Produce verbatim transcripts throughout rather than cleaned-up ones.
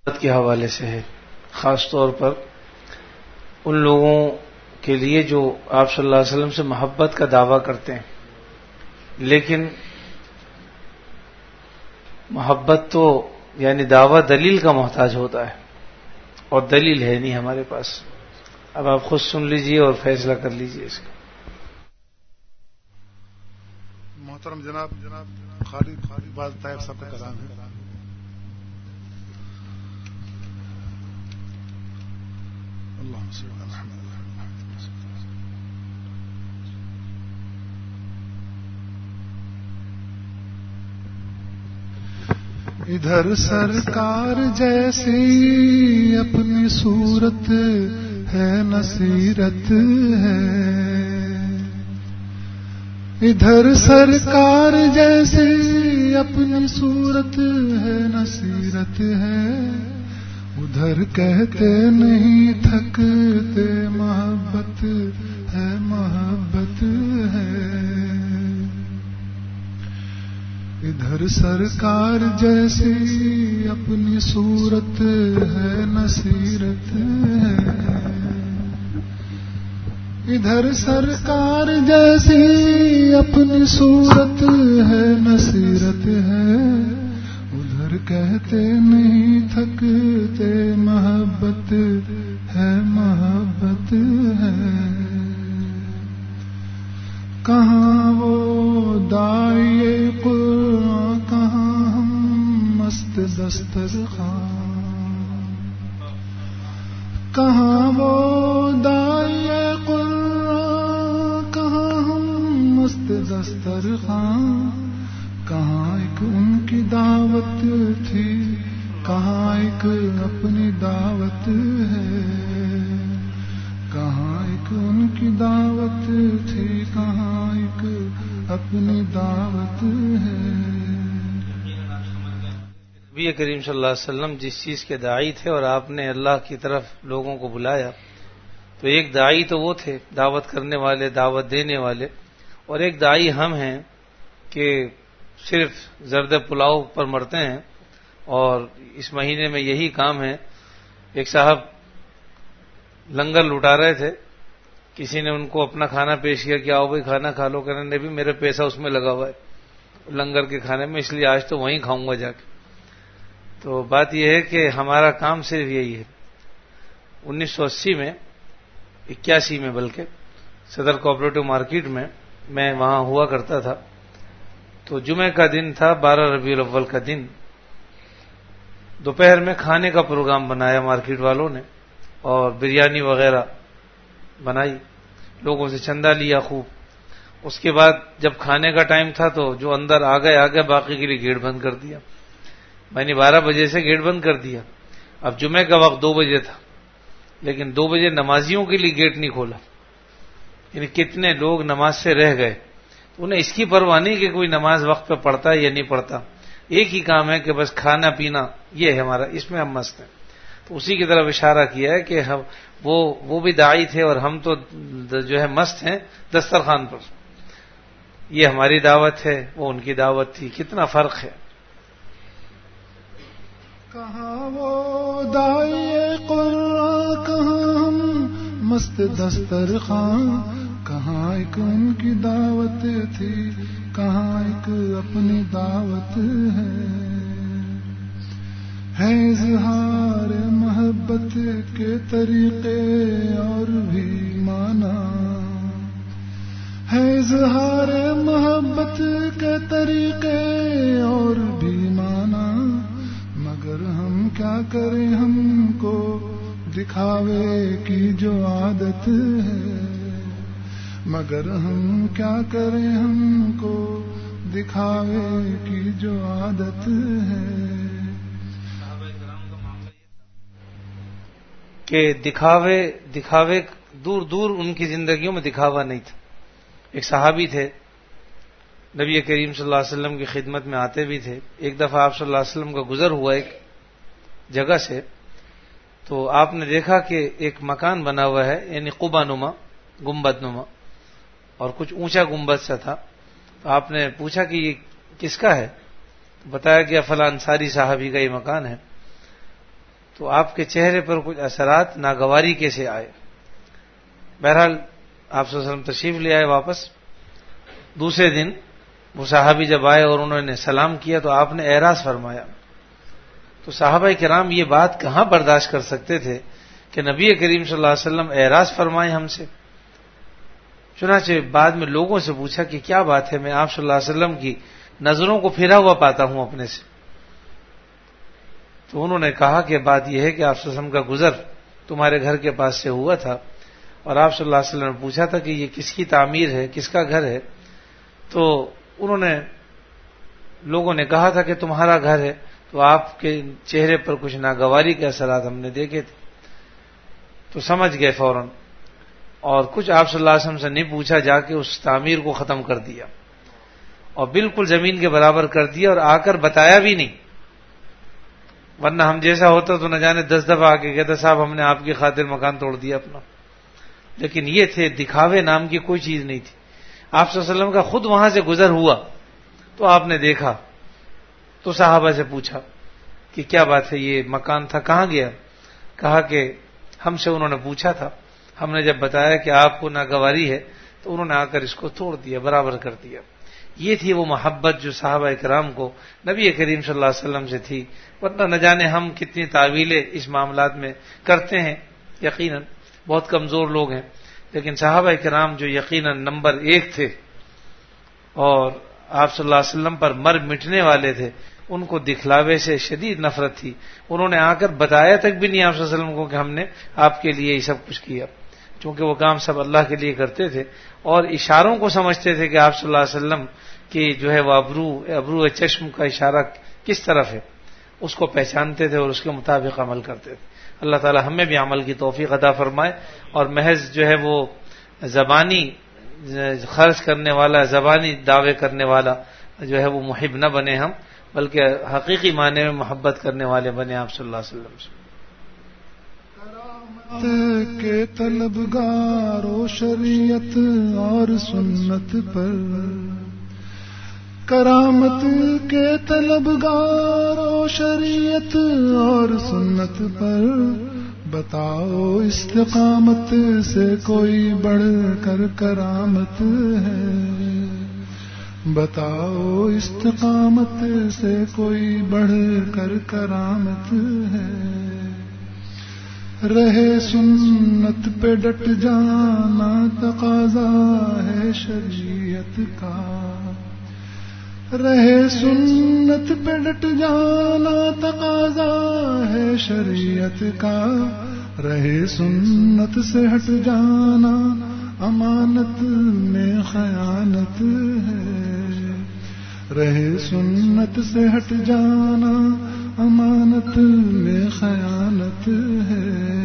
کے حوالے سے ہے، خاص طور پر ان لوگوں کے لیے جو آپ صلی اللہ علیہ وسلم سے محبت کا دعویٰ کرتے ہیں، لیکن محبت تو یعنی دعویٰ دلیل کا محتاج ہوتا ہے، اور دلیل ہے نہیں ہمارے پاس. اب آپ خود سن لیجئے اور فیصلہ کر لیجئے اس کا. محترم جناب جناب خالد خالد باز طیب صاحب کا کلام ہے. اللهم صل على محمد. ادھر سرکار جیسی اپنی صورت ہے نہ سیرت ہے، ادھر سرکار جیسی اپنی صورت ہے نہ سیرت ہے، ادھر کہتے نہیں تھکتے محبت ہے محبت ہے. ادھر سرکار جیسی اپنی صورت ہے نہ سیرت ہے، ادھر سرکار جیسی اپنی صورت ہے نہ سیرت ہے، ادھر کہتے نہیں تھکتے محبت ہے محبت ہے. کہاں وہ داعی قرآن، کہاں ہم مست دسترخوان، کہاں وہ داعی قرآن، کہاں ہم مست دسترخوان. کہاں ایک ان کی دعوت تھی، کہاں ایک اپنی دعوت ہے، کہاں ایک ان کی دعوت تھی، کہاں ایک اپنی دعوت ہے. نبی کریم صلی اللہ علیہ وسلم جس چیز کے داعی تھے اور آپ نے اللہ کی طرف لوگوں کو بلایا، تو ایک داعی تو وہ تھے دعوت کرنے والے، دعوت دینے والے، اور ایک داعی ہم ہیں کہ صرف زرد پلاؤ پر مرتے ہیں. اور اس مہینے میں یہی کام ہے. ایک صاحب لنگر لٹا رہے تھے، کسی نے ان کو اپنا کھانا پیش کیا کہ آؤ بھائی کھانا کھا لو، کہنے نے بھی میرے پیسہ اس میں لگا ہوا ہے لنگر کے کھانے میں، اس لیے آج تو وہیں کھاؤں گا جا کے. تو بات یہ ہے کہ ہمارا کام صرف یہی ہے. انیس سو اسی میں اکیاسی میں بلکہ صدر کوآپریٹو مارکیٹ میں میں وہاں ہوا کرتا تھا. تو جمعہ کا دن تھا، بارہ ربیع الاول کا دن. دوپہر میں کھانے کا پروگرام بنایا مارکیٹ والوں نے، اور بریانی وغیرہ بنائی، لوگوں سے چندہ لیا خوب. اس کے بعد جب کھانے کا ٹائم تھا تو جو اندر آ گئے آ گئے، باقی کے لیے گیٹ بند کر دیا. میں نے بارہ بجے سے گیٹ بند کر دیا. اب جمعہ کا وقت دو بجے تھا، لیکن دو بجے نمازیوں کے لیے گیٹ نہیں کھولا. یعنی کتنے لوگ نماز سے رہ گئے. انہیں اس کی پرواہ نہیں کہ کوئی نماز وقت پہ پڑھتا ہے یا نہیں پڑھتا، ایک ہی کام ہے کہ بس کھانا پینا، یہ ہے ہمارا، اس میں ہم مست ہیں. تو اسی کی طرف اشارہ کیا ہے کہ ہم وہ وہ بھی داعی تھے اور ہم تو جو ہے مست ہیں دسترخوان پر. یہ ہماری دعوت ہے، وہ ان کی دعوت تھی. کتنا فرق ہے. کہاں وہ داعی قرآن، کہاں ہم مست دسترخوان. کہاں ایک ان کی دعوت تھی، کہاں ایک اپنی دعوت ہے. ہے اظہار محبت کے طریقے اور بھی مانا، ہے اظہار محبت کے طریقے اور بھی مانا. مگر ہم کیا کریں، ہم کو دکھاوے کی جو عادت ہے. مگر ہم کیا کریں، ہم کو دکھاوے کی جو عادت ہے. کہ دکھاوے دکھاوے دور دور ان کی زندگیوں میں دکھاوا نہیں تھا. ایک صحابی تھے، نبی کریم صلی اللہ علیہ وسلم کی خدمت میں آتے بھی تھے. ایک دفعہ آپ صلی اللہ علیہ وسلم کا گزر ہوا ایک جگہ سے، تو آپ نے دیکھا کہ ایک مکان بنا ہوا ہے، یعنی قبہ نما، گنبد نما، اور کچھ اونچا گنبد سا تھا. تو آپ نے پوچھا کہ یہ کس کا ہے؟ بتایا گیا فلاں انصاری صحابی کا یہ مکان ہے. تو آپ کے چہرے پر کچھ اثرات ناگواری کیسے آئے؟ بہرحال آپ صلی اللہ علیہ وسلم تشریف لے آئے واپس. دوسرے دن وہ صحابی جب آئے اور انہوں نے سلام کیا تو آپ نے اعراض فرمایا. تو صحابہ کرام یہ بات کہاں برداشت کر سکتے تھے کہ نبی کریم صلی اللہ علیہ وسلم اعراض فرمائیں ہم سے. چنانچہ بعد میں لوگوں سے پوچھا کہ کیا بات ہے، میں آپ صلی اللہ علیہ وسلم کی نظروں کو پھرا ہوا پاتا ہوں اپنے سے. تو انہوں نے کہا کہ بات یہ ہے کہ آپ صلی اللہ علیہ وسلم کا گزر تمہارے گھر کے پاس سے ہوا تھا اور آپ صلی اللہ علیہ وسلم نے پوچھا تھا کہ یہ کس کی تعمیر ہے، کس کا گھر ہے. تو انہوں نے لوگوں نے کہا تھا کہ تمہارا گھر ہے. تو آپ کے چہرے پر کچھ ناگواری کے اثرات ہم نے دیکھے تھے. تو سمجھ گئے فوراً اور کچھ آپ صلی اللہ علیہ وسلم سے نہیں پوچھا، جا کے اس تعمیر کو ختم کر دیا اور بالکل زمین کے برابر کر دیا اور آ کر بتایا بھی نہیں. ورنہ ہم جیسا ہوتا تو نہ جانے دس دفعہ آ کے کہتا صاحب ہم نے آپ کی خاطر مکان توڑ دیا اپنا. لیکن یہ تھے دکھاوے نام کی کوئی چیز نہیں تھی. آپ صلی اللہ علیہ وسلم کا خود وہاں سے گزر ہوا تو آپ نے دیکھا تو صحابہ سے پوچھا کہ کیا بات ہے، یہ مکان تھا کہاں گیا؟ کہا کہ ہم سے انہوں نے پوچھا تھا، ہم نے جب بتایا کہ آپ کو ناگواری ہے تو انہوں نے آ کر اس کو توڑ دیا، برابر کر دیا. یہ تھی وہ محبت جو صحابہ کرام کو نبی کریم صلی اللہ علیہ وسلم سے تھی. ورنہ نہ جانے ہم کتنی تعویلیں اس معاملات میں کرتے ہیں. یقیناً بہت کمزور لوگ ہیں، لیکن صحابہ کرام جو یقیناً نمبر ایک تھے اور آپ صلی اللہ علیہ وسلم پر مر مٹنے والے تھے، ان کو دکھلاوے سے شدید نفرت تھی. انہوں نے آ کر بتایا تک بھی نہیں آپ صلی اللہ علیہ وسلم کو کہ ہم نے آپ کے لیے یہ سب کچھ کیا، چونکہ وہ کام سب اللہ کے لیے کرتے تھے اور اشاروں کو سمجھتے تھے کہ آپ صلی اللہ علیہ وسلم کی جو ہے وہ ابرو ابرو چشم کا اشارہ کس طرف ہے اس کو پہچانتے تھے اور اس کے مطابق عمل کرتے تھے. اللہ تعالی ہمیں بھی عمل کی توفیق عطا فرمائے اور محض جو ہے وہ زبانی خرچ کرنے والا، زبانی دعوے کرنے والا جو ہے وہ محب نہ بنے ہم، بلکہ حقیقی معنی میں محبت کرنے والے بنے آپ صلی اللہ علیہ وسلم سے. کرامت کے طلبگار و شریعت اور سنت پر، کرامت کے طلبگار و شریعت اور سنت پر، بتاؤ استقامت سے کوئی بڑھ کر کرامت ہے، بتاؤ استقامت سے کوئی بڑھ کر کرامت ہے. رہے سنت پہ ڈٹ جانا تقاضا ہے شریعت کا، رہے سنت پہ ڈٹ جانا تقاضا ہے شریعت کا. رہے سنت سے ہٹ جانا امانت میں خیانت ہے، رہے سنت سے ہٹ جانا امانت میں خیانت ہے.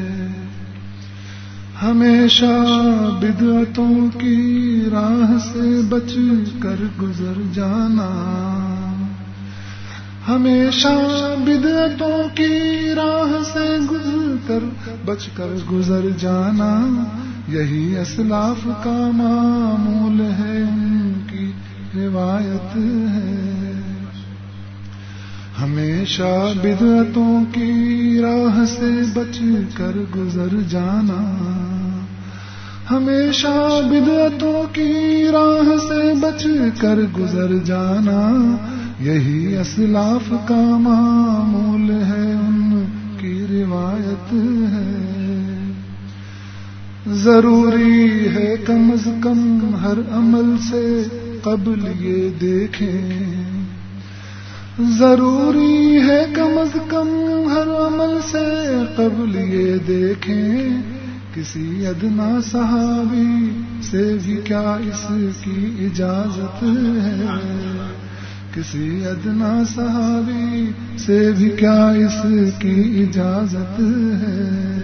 ہمیشہ بدعتوں کی راہ سے بچ کر گزر جانا، ہمیشہ بدعتوں کی راہ سے گزر کر بچ کر گزر جانا. یہی اسلاف کا معمول ہے، ان کی روایت ہے. ہمیشہ بدعتوں کی راہ سے بچ کر گزر جانا، ہمیشہ بدعتوں کی راہ سے بچ کر گزر جانا. یہی اسلاف کا معمول ہے، ان کی روایت ہے. ضروری ہے کم از کم ہر عمل سے قبل یہ دیکھیں، ضروری ہے کم از کم ہر عمل سے قبل یہ دیکھیں. کسی ادنا صحابی سے بھی کیا اس کی اجازت ہے، کسی ادنا صحابی سے بھی کیا اس کی اجازت ہے.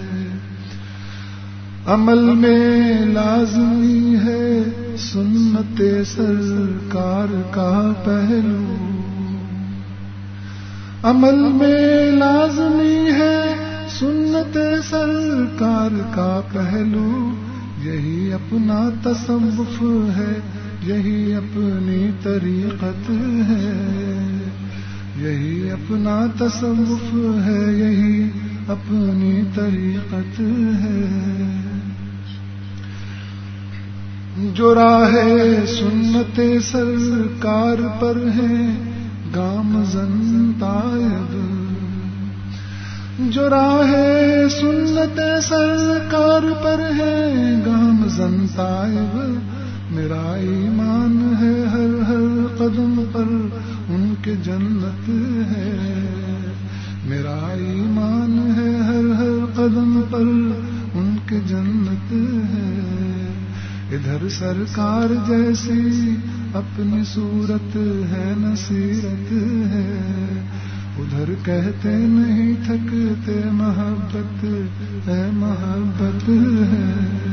عمل میں لازمی ہے سنت سرکار کا پہلو، عمل میں لازمی ہے سنت سرکار کا پہلو. یہی اپنا تصوف ہے، یہی اپنی طریقت ہے، یہی اپنا تصوف ہے، یہی اپنی طریقت ہے. جو راہ سنت سرکار پر ہے گامزن تائب، جو راہ سنت سرکار پر ہے گامزن تائب، میرا ایمان ہے ہر ہر قدم پر ان کے جنت ہے. میرا ایمان ہے ہر ہر قدم پر ان کے جنت ہے. ادھر سرکار جیسی اپنی صورت ہے نہ سیرت ہے، ادھر کہتے نہیں تھکتے محبت ہے محبت ہے.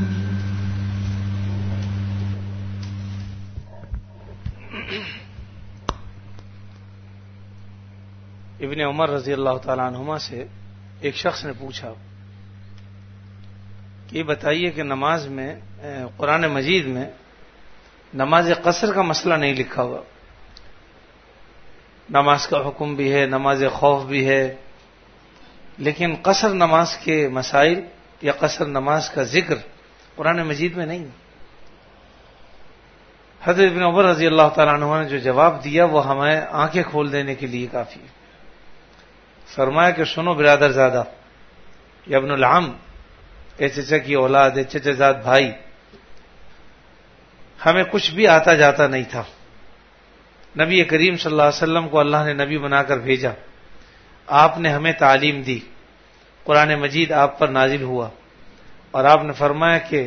ابن عمر رضی اللہ تعالیٰ عنہما سے ایک شخص نے پوچھا کہ یہ بتائیے کہ نماز میں قرآن مجید میں نماز قصر کا مسئلہ نہیں لکھا ہوا، نماز کا حکم بھی ہے، نماز خوف بھی ہے، لیکن قصر نماز کے مسائل یا قصر نماز کا ذکر قرآن مجید میں نہیں. حضرت ابن عمر رضی اللہ تعالیٰ عنہ نے جو جواب دیا وہ ہمیں آنکھیں کھول دینے کے لیے کافی ہے. فرمایا کہ سنو برادر زادہ یا ابن العم، اے چچا کی اولاد، اے چچا زاد بھائی، ہمیں کچھ بھی آتا جاتا نہیں تھا. نبی کریم صلی اللہ علیہ وسلم کو اللہ نے نبی بنا کر بھیجا، آپ نے ہمیں تعلیم دی، قرآن مجید آپ پر نازل ہوا، اور آپ نے فرمایا کہ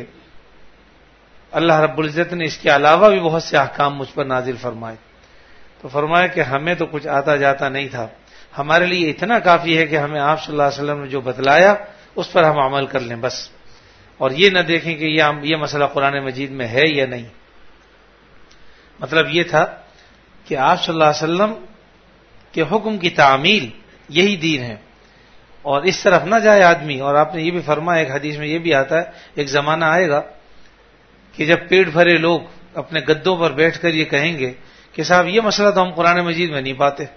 اللہ رب العزت نے اس کے علاوہ بھی بہت سے احکام مجھ پر نازل فرمائے. تو فرمایا کہ ہمیں تو کچھ آتا جاتا نہیں تھا، ہمارے لیے اتنا کافی ہے کہ ہمیں آپ صلی اللہ علیہ وسلم نے جو بتلایا اس پر ہم عمل کر لیں بس، اور یہ نہ دیکھیں کہ یہ مسئلہ قرآن مجید میں ہے یا نہیں. مطلب یہ تھا کہ آپ صلی اللہ علیہ وسلم کے حکم کی تعمیل یہی دین ہے، اور اس طرف نہ جائے آدمی. اور آپ نے یہ بھی فرمایا، ایک حدیث میں یہ بھی آتا ہے، ایک زمانہ آئے گا کہ جب پیٹ بھرے لوگ اپنے گدوں پر بیٹھ کر یہ کہیں گے کہ صاحب یہ مسئلہ تو ہم قرآن مجید میں نہیں پاتے،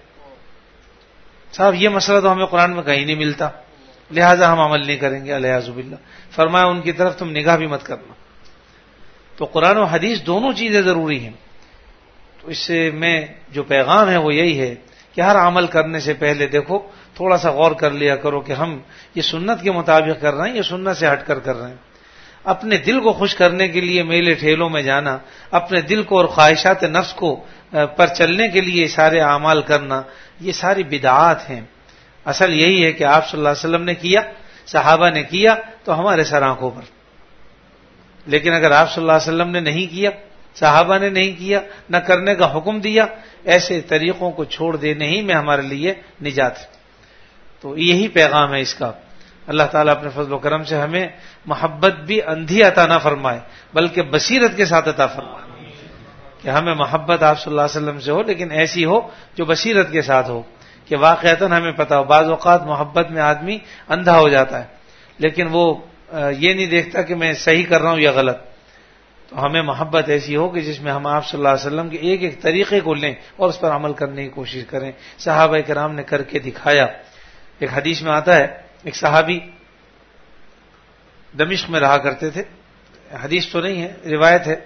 صاحب یہ مسئلہ تو ہمیں قرآن میں کہیں نہیں ملتا، لہذا ہم عمل نہیں کریں گے، الیاذ باللہ. فرمایا ان کی طرف تم نگاہ بھی مت کرنا. تو قرآن و حدیث دونوں چیزیں ضروری ہیں. تو اس سے میں جو پیغام ہے وہ یہی ہے کہ ہر عمل کرنے سے پہلے دیکھو، تھوڑا سا غور کر لیا کرو کہ ہم یہ سنت کے مطابق کر رہے ہیں یا سنت سے ہٹ کر کر رہے ہیں. اپنے دل کو خوش کرنے کے لیے میلے ٹھیلوں میں جانا، اپنے دل کو اور خواہشات نفس کو پر چلنے کے لیے سارے اعمال کرنا، یہ ساری بدعات ہیں. اصل یہی ہے کہ آپ صلی اللہ علیہ وسلم نے کیا، صحابہ نے کیا تو ہمارے سر آنکھوں پر. لیکن اگر آپ صلی اللہ علیہ وسلم نے نہیں کیا، صحابہ نے نہیں کیا، نہ کرنے کا حکم دیا، ایسے طریقوں کو چھوڑ دینے ہی میں ہمارے لیے نجات ہے. تو یہی پیغام ہے اس کا. اللہ تعالیٰ اپنے فضل و کرم سے ہمیں محبت بھی اندھی عطا نہ فرمائے بلکہ بصیرت کے ساتھ عطا فرمائے، کہ ہمیں محبت آپ صلی اللہ علیہ وسلم سے ہو، لیکن ایسی ہو جو بصیرت کے ساتھ ہو، کہ واقعتاً ہمیں پتا ہو. بعض اوقات محبت میں آدمی اندھا ہو جاتا ہے، لیکن وہ یہ نہیں دیکھتا کہ میں صحیح کر رہا ہوں یا غلط. تو ہمیں محبت ایسی ہو کہ جس میں ہم آپ صلی اللہ علیہ وسلم کے ایک ایک طریقے کو لیں اور اس پر عمل کرنے کی کوشش کریں. صحابہ کرام نے کر کے دکھایا. ایک حدیث میں آتا ہے، ایک صحابی دمشق میں رہا کرتے تھے، حدیث تو نہیں ہے، روایت ہے،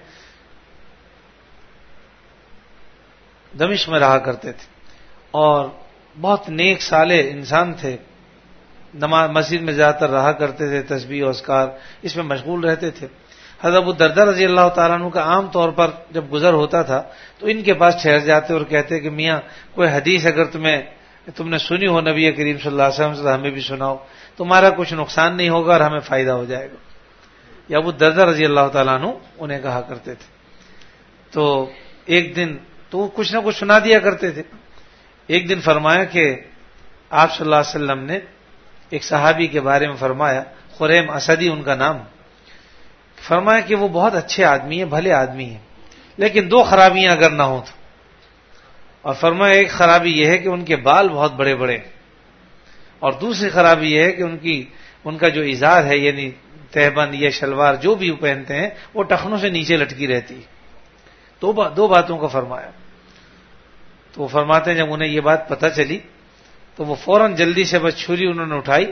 دمشق میں رہا کرتے تھے اور بہت نیک صالح انسان تھے. نماز مسجد میں زیادہ تر رہا کرتے تھے، تسبیح و اذکار اس میں مشغول رہتے تھے. حضرت ابو الدرداء رضی اللہ تعالیٰ عنہ کا عام طور پر جب گزر ہوتا تھا تو ان کے پاس ٹھہر جاتے اور کہتے کہ میاں کوئی حدیث اگر تمہیں تم نے سنی ہو نبی کریم صلی اللہ علیہ وسلم سے ہمیں بھی سناؤ، تمہارا کچھ نقصان نہیں ہوگا اور ہمیں فائدہ ہو جائے گا. یا ابو الدرداء رضی اللہ تعالیٰ عنہ انہیں کہا کرتے تھے. تو ایک دن تو کچھ نہ کچھ سنا دیا کرتے تھے. ایک دن فرمایا کہ آپ صلی اللہ علیہ وسلم نے ایک صحابی کے بارے میں فرمایا، خریم اسدی ان کا نام، فرمایا کہ وہ بہت اچھے آدمی ہیں، بھلے آدمی ہیں، لیکن دو خرابیاں اگر نہ ہوں تو. اور فرمایا ایک خرابی یہ ہے کہ ان کے بال بہت بڑے بڑے، اور دوسری خرابی یہ ہے کہ ان کی ان کا جو ازار ہے یعنی تہبند یا شلوار جو بھی وہ پہنتے ہیں وہ ٹخنوں سے نیچے لٹکی رہتی. دو با دو باتوں کو فرمایا. تو وہ فرماتے ہیں جب انہیں یہ بات پتہ چلی تو وہ فوراً جلدی سے بس چھری انہوں نے اٹھائی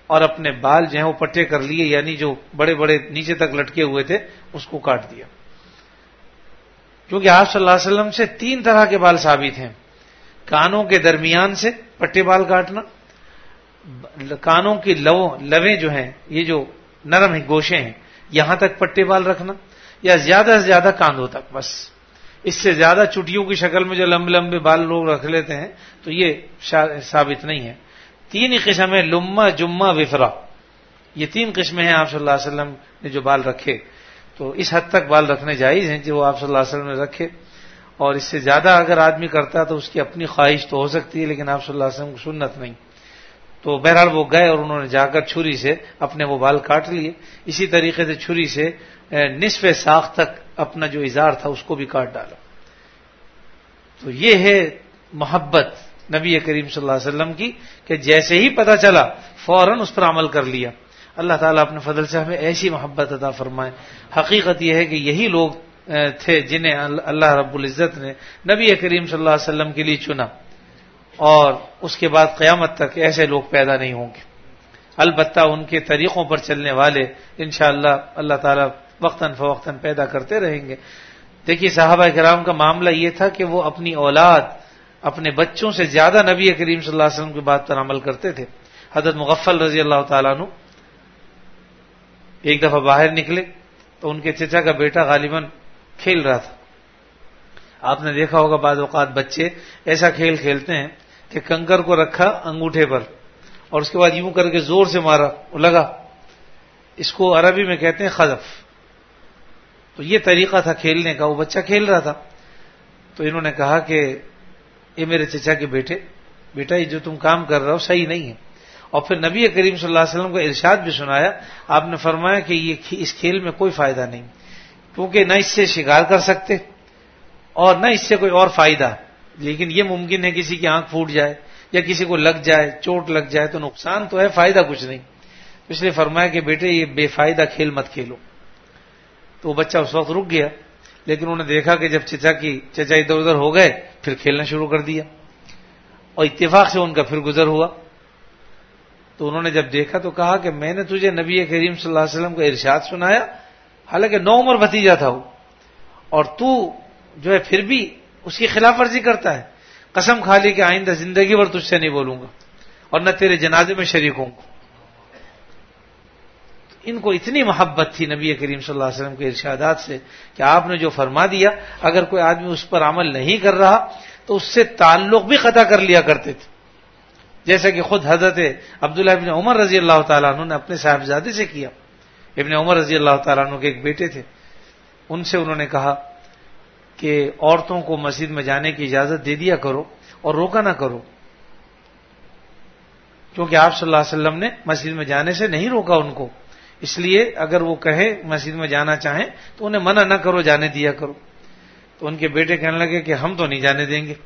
اور اپنے بال جو ہیں وہ پٹے کر لیے، یعنی جو بڑے بڑے نیچے تک لٹکے ہوئے تھے اس کو کاٹ دیا. کیونکہ آپ صلی اللہ علیہ وسلم سے تین طرح کے بال ثابت ہیں: کانوں کے درمیان سے پٹے بال کاٹنا، کانوں کی لو لویں جو ہیں یہ جو نرم ہیں گوشے ہیں یہاں تک پٹے بال رکھنا، یا زیادہ سے زیادہ کاندھوں تک بس. اس سے زیادہ چٹیوں کی شکل میں جو لمبے لمبے بال لوگ رکھ لیتے ہیں تو یہ ثابت نہیں ہے. تین ہی قسم ہے: لما، جمہ، وفرا. یہ تین قسمیں ہیں آپ صلی اللہ علیہ وسلم نے جو بال رکھے. تو اس حد تک بال رکھنے جائز ہیں جو آپ صلی اللہ علیہ وسلم نے رکھے، اور اس سے زیادہ اگر آدمی کرتا تو اس کی اپنی خواہش تو ہو سکتی ہے، لیکن آپ صلی اللہ علیہ وسلم کو سنت نہیں. تو بہرحال وہ گئے اور انہوں نے جا کر چھری سے اپنے وہ بال کاٹ لیے. اسی طریقے سے چھری سے نصف ساق تک اپنا جو ازار تھا اس کو بھی کاٹ ڈالا. تو یہ ہے محبت نبی کریم صلی اللہ علیہ وسلم کی کہ جیسے ہی پتہ چلا فوراً اس پر عمل کر لیا. اللہ تعالیٰ اپنے فضل سے ہمیں ایسی محبت عطا فرمائے. حقیقت یہ ہے کہ یہی لوگ تھے جنہیں اللہ رب العزت نے نبی کریم صلی اللہ علیہ وسلم کے لیے چنا، اور اس کے بعد قیامت تک ایسے لوگ پیدا نہیں ہوں گے. البتہ ان کے طریقوں پر چلنے والے انشاءاللہ اللہ تعالیٰ وقتاً فوقتاً پیدا کرتے رہیں گے. دیکھیے صحابہ کرام کا معاملہ یہ تھا کہ وہ اپنی اولاد، اپنے بچوں سے زیادہ نبی کریم صلی اللہ علیہ وسلم کی بات پر عمل کرتے تھے. حضرت مغفل رضی اللہ تعالیٰ عنہ ایک دفعہ باہر نکلے تو ان کے چچا کا بیٹا غالباً کھیل رہا تھا. آپ نے دیکھا ہوگا بعض اوقات بچے ایسا کھیل کھیلتے ہیں کہ کنکر کو رکھا انگوٹھے پر اور اس کے بعد یوں کر کے زور سے مارا، لگا. اس کو عربی میں کہتے ہیں خذف. تو یہ طریقہ تھا کھیلنے کا، وہ بچہ کھیل رہا تھا. تو انہوں نے کہا کہ یہ میرے چچا کے بیٹے، بیٹا یہ جو تم کام کر رہا ہو صحیح نہیں ہے. اور پھر نبی کریم صلی اللہ علیہ وسلم کو ارشاد بھی سنایا. آپ نے فرمایا کہ یہ اس کھیل میں کوئی فائدہ نہیں، کیونکہ نہ اس سے شکار کر سکتے اور نہ اس سے کوئی اور فائدہ. لیکن یہ ممکن ہے کسی کی آنکھ پھوٹ جائے یا کسی کو لگ جائے، چوٹ لگ جائے تو نقصان تو ہے، فائدہ کچھ نہیں. اس لیے فرمایا کہ بیٹے یہ بے فائدہ کھیل مت کھیلو. تو وہ بچہ اس وقت رک گیا، لیکن انہوں نے دیکھا کہ جب چچا کی چچا ادھر ادھر ہو گئے پھر کھیلنا شروع کر دیا، اور اتفاق سے ان کا پھر گزر ہوا. تو انہوں نے جب دیکھا تو کہا کہ میں نے تجھے نبی کریم صلی اللہ علیہ وسلم کا ارشاد سنایا، حالانکہ نو عمر بھتیجا تھا وہ، اور تو جو ہے پھر بھی اس کی خلاف ورزی کرتا ہے. قسم کھا لی کہ آئندہ زندگی بھر تجھ سے نہیں بولوں گا اور نہ تیرے جنازے میں شریک ہوں گا. ان کو اتنی محبت تھی نبی کریم صلی اللہ علیہ وسلم کے ارشادات سے کہ آپ نے جو فرما دیا اگر کوئی آدمی اس پر عمل نہیں کر رہا تو اس سے تعلق بھی قطع کر لیا کرتے تھے. جیسا کہ خود حضرت عبداللہ ابن عمر رضی اللہ تعالیٰ عنہ نے اپنے صاحبزادے سے کیا. ابن عمر رضی اللہ تعالیٰ عنہ کے ایک بیٹے تھے، ان سے انہوں نے کہا کہ عورتوں کو مسجد میں جانے کی اجازت دے دیا کرو اور روکا نہ کرو، کیونکہ آپ صلی اللہ علیہ وسلم نے مسجد میں جانے سے نہیں روکا ان کو. اس لیے اگر وہ کہیں مسجد میں جانا چاہیں تو انہیں منع نہ کرو، جانے دیا کرو. تو ان کے بیٹے کہنے لگے کہ ہم تو نہیں جانے دیں گے.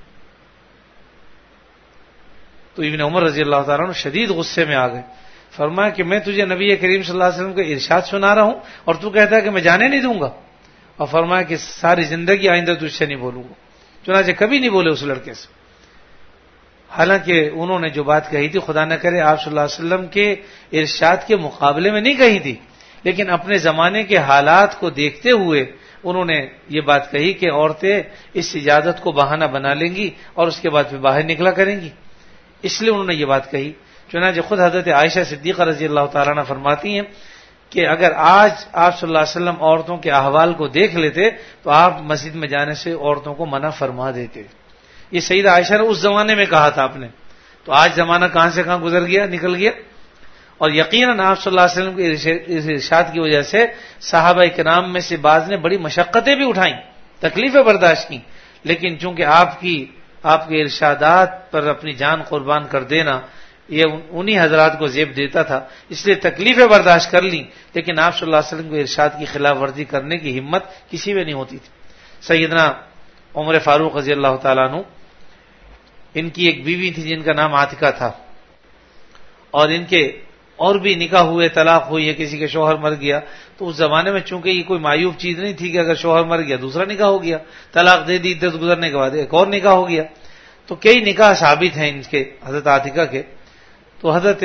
تو ابن عمر رضی اللہ تعالیٰ عنہ شدید غصے میں آ گئے. فرمایا کہ میں تجھے نبی کریم صلی اللہ علیہ وسلم کا ارشاد سنا رہا ہوں اور تو کہتا ہے کہ میں جانے نہیں دوں گا. اور فرمایا کہ ساری زندگی آئندہ تجھ سے نہیں بولوں گا. چنانچہ کبھی نہیں بولے اس لڑکے سے. حالانکہ انہوں نے جو بات کہی تھی خدا نہ کرے آپ صلی اللہ علیہ وسلم کے ارشاد کے مقابلے میں نہیں کہی تھی، لیکن اپنے زمانے کے حالات کو دیکھتے ہوئے انہوں نے یہ بات کہی کہ عورتیں اس اجازت کو بہانہ بنا لیں گی اور اس کے بعد پھر باہر نکلا کریں گی. اس لیے انہوں نے یہ بات کہی. چنانچہ خود حضرت عائشہ صدیقہ رضی اللہ تعالیٰ عنہ فرماتی ہیں کہ اگر آج آپ صلی اللہ علیہ وسلم عورتوں کے احوال کو دیکھ لیتے تو آپ مسجد میں جانے سے عورتوں کو منع فرما دیتے. یہ سیدہ عائشہ نے اس زمانے میں کہا تھا آپ نے. تو آج زمانہ کہاں سے کہاں گزر گیا، نکل گیا. اور یقیناً آپ صلی اللہ علیہ وسلم کے اس ارشاد کی وجہ سے صحابہ کرام میں سے بعض نے بڑی مشقتیں بھی اٹھائیں، تکلیفیں برداشت کی، لیکن چونکہ آپ کی آپ کے ارشادات پر اپنی جان قربان کر دینا یہ انہی حضرات کو زیب دیتا تھا، اس لیے تکلیفیں برداشت کر لیں، لیکن آپ صلی اللہ علیہ وسلم کے ارشاد کی خلاف ورزی کرنے کی ہمت کسی میں نہیں ہوتی تھی. سیدنا عمر فاروق رضی اللہ تعالیٰ عنہ، ان کی ایک بیوی تھی جن کا نام عاتکہ تھا، اور ان کے اور بھی نکاح ہوئے، طلاق ہوئی ہے، کسی کے شوہر مر گیا. تو اس زمانے میں چونکہ یہ کوئی معیوب چیز نہیں تھی کہ اگر شوہر مر گیا دوسرا نکاح ہو گیا، طلاق دے دی، عدت گزرنے کے بعد ایک اور نکاح ہو گیا. تو کئی نکاح ثابت ہیں ان کے حضرت عاتکہ کے. تو حضرت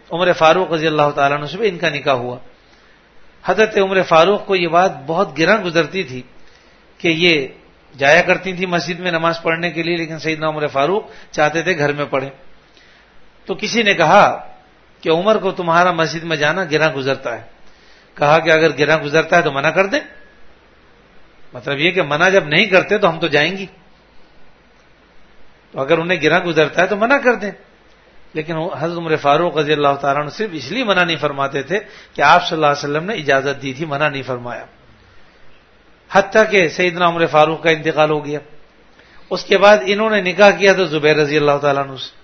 عمر فاروق رضی اللہ تعالیٰ عنہ سے بھی ان کا نکاح ہوا. حضرت عمر فاروق کو یہ بات بہت گراں گزرتی تھی کہ یہ جایا کرتی تھی مسجد میں نماز پڑھنے کے لیے، لیکن سیدنا عمر فاروق چاہتے تھے گھر میں پڑھیں. تو کسی نے کہا کہ عمر کو تمہارا مسجد میں جانا گراں گزرتا ہے. کہا کہ اگر گراں گزرتا ہے تو منع کر دیں. مطلب یہ کہ منع جب نہیں کرتے تو ہم تو جائیں گی، تو اگر انہیں گراں گزرتا ہے تو منع کر دیں. لیکن حضرت عمر فاروق رضی اللہ تعالیٰ عنہ صرف اس لیے منع نہیں فرماتے تھے کہ آپ صلی اللہ علیہ وسلم نے اجازت دی تھی، منع نہیں فرمایا. حتیٰ کہ سیدنا عمر فاروق کا انتقال ہو گیا. اس کے بعد انہوں نے نکاح کیا تو زبیر رضی اللہ تعالیٰ عنہ سے،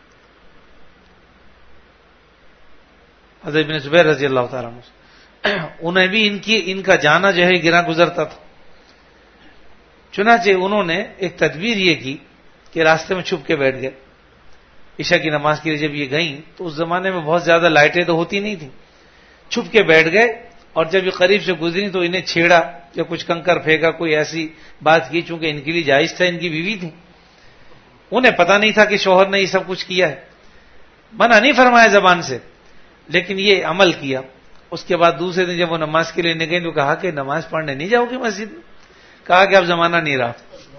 حضرت بن زبیر رضی اللہ تعالیٰ عنہ سے. انہیں بھی ان کی ان کا جانا جو ہے گراں گزرتا تھا. چنانچہ انہوں نے ایک تدبیر یہ کی کہ راستے میں چھپ کے بیٹھ گئے. عشاء کی نماز کے لیے جب یہ گئیں تو اس زمانے میں بہت زیادہ لائٹیں تو ہوتی نہیں تھیں. چھپ کے بیٹھ گئے اور جب یہ قریب سے گزری تو انہیں چھیڑا یا کچھ کنکر پھینکا، کوئی ایسی بات کی چونکہ ان کے لیے جائز تھا، ان کی بیوی تھی. انہیں پتا نہیں تھا کہ شوہر نے یہ سب کچھ کیا ہے. منع نہیں فرمایا زبان سے، لیکن یہ عمل کیا. اس کے بعد دوسرے دن جب وہ نماز کے لیے نکلے تو کہا کہ نماز پڑھنے نہیں جاؤ گی مسجد میں؟ کہا کہ اب زمانہ نہیں رہا.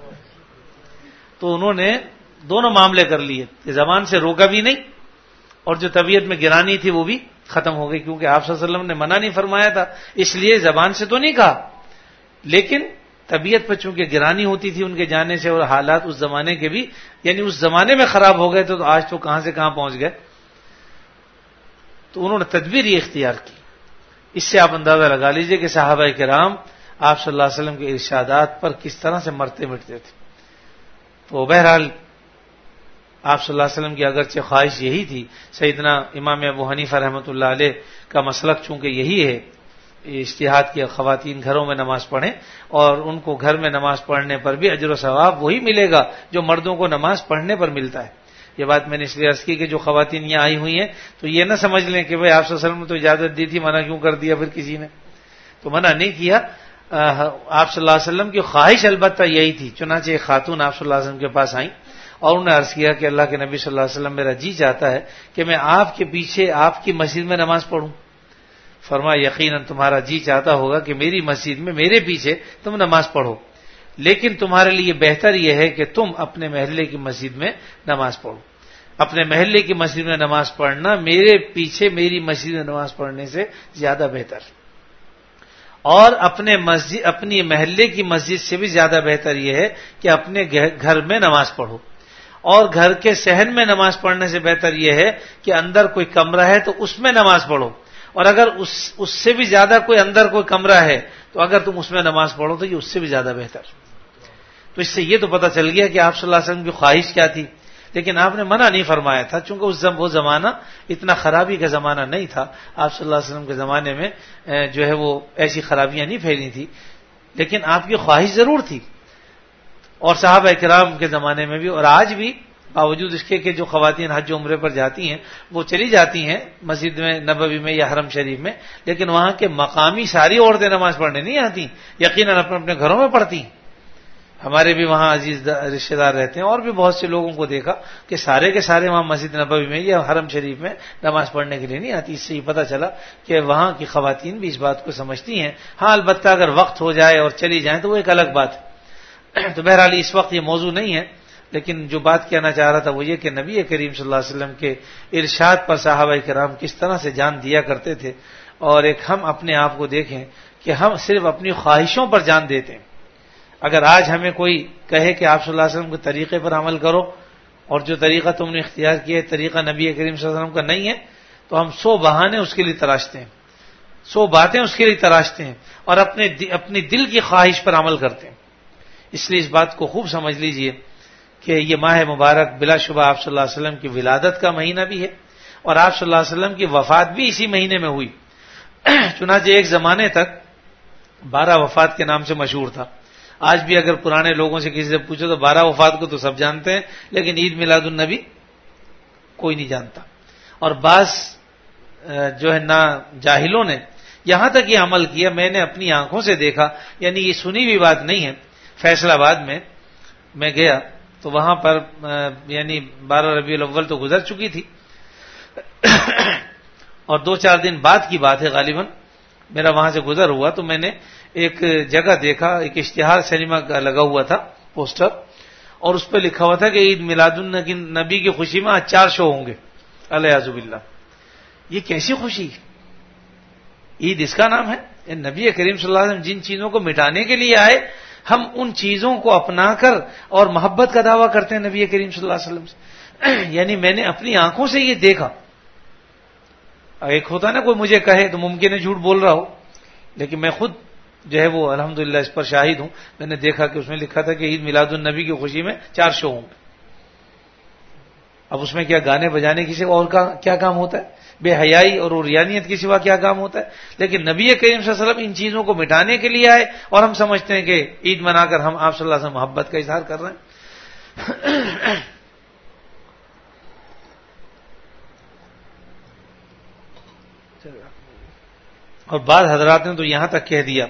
تو انہوں نے دونوں معاملے کر لیے کہ زبان سے روکا بھی نہیں اور جو طبیعت میں گرانی تھی وہ بھی ختم ہو گئی، کیونکہ آپ صلی اللہ علیہ وسلم نے منع نہیں فرمایا تھا، اس لیے زبان سے تو نہیں کہا، لیکن طبیعت پر چونکہ گرانی ہوتی تھی ان کے جانے سے اور حالات اس زمانے کے بھی یعنی اس زمانے میں خراب ہو گئے تھے، تو آج تو کہاں سے کہاں پہنچ گئے. تو انہوں نے تدبیر یہ اختیار کی. اس سے آپ اندازہ لگا لیجئے کہ صحابہ کرام آپ صلی اللہ علیہ وسلم کے ارشادات پر کس طرح سے مرتے مٹتے تھے. تو بہرحال آپ صلی اللہ علیہ وسلم کی اگرچہ خواہش یہی تھی، سیدنا امام ابو حنیفہ رحمۃ اللہ علیہ کا مسلک چونکہ یہی ہے اجتہاد کی خواتین گھروں میں نماز پڑھیں اور ان کو گھر میں نماز پڑھنے پر بھی اجر و ثواب وہی ملے گا جو مردوں کو نماز پڑھنے پر ملتا ہے. یہ بات میں نے اس لیے عرض کی کہ جو خواتین یہاں آئی ہوئی ہیں تو یہ نہ سمجھ لیں کہ بھئی آپ صلی اللہ علیہ وسلم نے تو اجازت دی تھی، منع کیوں کر دیا پھر کسی نے؟ تو منع نہیں کیا. آپ صلی اللہ علیہ وسلم کی خواہش البتہ یہی تھی. چنانچہ ایک خاتون آپ صلی اللہ علیہ وسلم کے پاس آئیں اور انہوں نے عرض کیا کہ اللہ کے نبی صلی اللہ علیہ وسلم میرا جی چاہتا ہے کہ میں آپ کے پیچھے آپ کی مسجد میں نماز پڑھوں. فرمایا یقیناً تمہارا جی چاہتا ہوگا کہ میری مسجد میں میرے پیچھے تم نماز پڑھو، لیکن تمہارے لیے بہتر یہ ہے کہ تم اپنے محلے کی مسجد میں نماز پڑھو. اپنے محلے کی مسجد میں نماز پڑھنا میرے پیچھے میری مسجد میں نماز پڑھنے سے زیادہ بہتر، اور اپنے مسجد اپنی محلے کی مسجد سے بھی زیادہ بہتر یہ ہے کہ اپنے گھر میں نماز پڑھو. اور گھر کے صحن میں نماز پڑھنے سے بہتر یہ ہے کہ اندر کوئی کمرہ ہے تو اس میں نماز پڑھو، اور اگر اس اس سے بھی زیادہ کوئی اندر کوئی کمرہ ہے تو اگر تم اس میں نماز پڑھو تو یہ اس سے بھی زیادہ بہتر. تو اس سے یہ تو پتہ چل گیا کہ آپ صلی اللہ علیہ وسلم کی خواہش کیا تھی، لیکن آپ نے منع نہیں فرمایا تھا چونکہ اس وہ زمانہ اتنا خرابی کا زمانہ نہیں تھا. آپ صلی اللہ علیہ وسلم کے زمانے میں جو ہے وہ ایسی خرابیاں نہیں پھیلی تھی، لیکن آپ کی خواہش ضرور تھی. اور صحابہ کرام کے زمانے میں بھی اور آج بھی باوجود اس کے کہ جو خواتین حج و عمرے پر جاتی ہیں وہ چلی جاتی ہیں مسجد میں نبوی میں یا حرم شریف میں، لیکن وہاں کے مقامی ساری عورتیں نماز پڑھنے نہیں آتی، یقیناً اپنے اپنے گھروں میں پڑھتی ہیں. ہمارے بھی وہاں عزیز رشتہ دار رہتے ہیں اور بھی بہت سے لوگوں کو دیکھا کہ سارے کے سارے وہاں مسجد نبوی میں یا حرم شریف میں نماز پڑھنے کے لیے نہیں آتی. اس سے یہ پتہ چلا کہ وہاں کی خواتین بھی اس بات کو سمجھتی ہیں. ہاں البتہ اگر وقت ہو جائے اور چلی جائیں تو وہ ایک الگ بات ہے. تو بہرحال اس وقت یہ موضوع نہیں ہے، لیکن جو بات کہنا چاہ رہا تھا وہ یہ کہ نبی کریم صلی اللہ علیہ وسلم کے ارشاد پر صحابہ کرام کس طرح سے جان دیا کرتے تھے. اور ایک ہم اپنے آپ کو دیکھیں کہ ہم صرف اپنی خواہشوں پر جان دیتے ہیں. اگر آج ہمیں کوئی کہے کہ آپ صلی اللہ علیہ وسلم کے طریقے پر عمل کرو اور جو طریقہ تم نے اختیار کیا ہے طریقہ نبی کریم صلی اللہ علیہ وسلم کا نہیں ہے، تو ہم سو بہانے اس کے لیے تراشتے ہیں، سو باتیں اس کے لیے تراشتے ہیں اور اپنے اپنی دل کی خواہش پر عمل کرتے ہیں. اس لیے اس بات کو خوب سمجھ لیجئے کہ یہ ماہ مبارک بلا شبہ آپ صلی اللہ علیہ وسلم کی ولادت کا مہینہ بھی ہے اور آپ صلی اللہ علیہ وسلم کی وفات بھی اسی مہینے میں ہوئی. چنانچہ ایک زمانے تک بارہ وفات کے نام سے مشہور تھا. آج بھی اگر پرانے لوگوں سے کسی سے پوچھو تو بارہ وفات کو تو سب جانتے ہیں، لیکن عید میلاد النبی کوئی نہیں جانتا. اور بعض جو ہے نا جاہلوں نے یہاں تک یہ عمل کیا، میں نے اپنی آنکھوں سے دیکھا، یعنی یہ سنی ہوئی بات نہیں ہے. فیصل آباد میں میں گیا تو وہاں پر یعنی بارہ ربیع الاول تو گزر چکی تھی اور دو چار دن بعد کی بات ہے غالباً، میرا وہاں سے گزر ہوا تو میں نے ایک جگہ دیکھا، ایک اشتہار سینما کا لگا ہوا تھا پوسٹر، اور اس پہ لکھا ہوا تھا کہ عید میلاد النبی کی خوشی میں آج چار شو ہوں گے، الیاذ باللہ۔ یہ کیسی خوشی؟ عید اس کا نام ہے؟ نبی کریم صلی اللہ علیہ وسلم جن چیزوں کو مٹانے کے لیے آئے، ہم ان چیزوں کو اپنا کر اور محبت کا دعویٰ کرتے ہیں نبی کریم صلی اللہ علیہ وسلم سے۔ یعنی میں نے اپنی آنکھوں سے یہ دیکھا۔ ایک ہوتا نا کوئی مجھے کہے تو ممکن ہے جھوٹ بول رہا ہو، لیکن میں خود جو ہے وہ الحمدللہ اس پر شاہد ہوں۔ میں نے دیکھا کہ اس میں لکھا تھا کہ عید میلاد النبی کی خوشی میں چار شو ہوں گے۔ اب اس میں کیا گانے بجانے کی سوا اور کیا کام ہوتا ہے؟ بے حیائی اور عریانیت کی سوا کیا کام ہوتا ہے؟ لیکن نبی کریم صلی اللہ علیہ وسلم ان چیزوں کو مٹانے کے لیے آئے، اور ہم سمجھتے ہیں کہ عید منا کر ہم آپ صلی اللہ علیہ وسلم محبت کا اظہار کر رہے ہیں۔ اور بعض حضرات نے تو یہاں تک کہہ دیا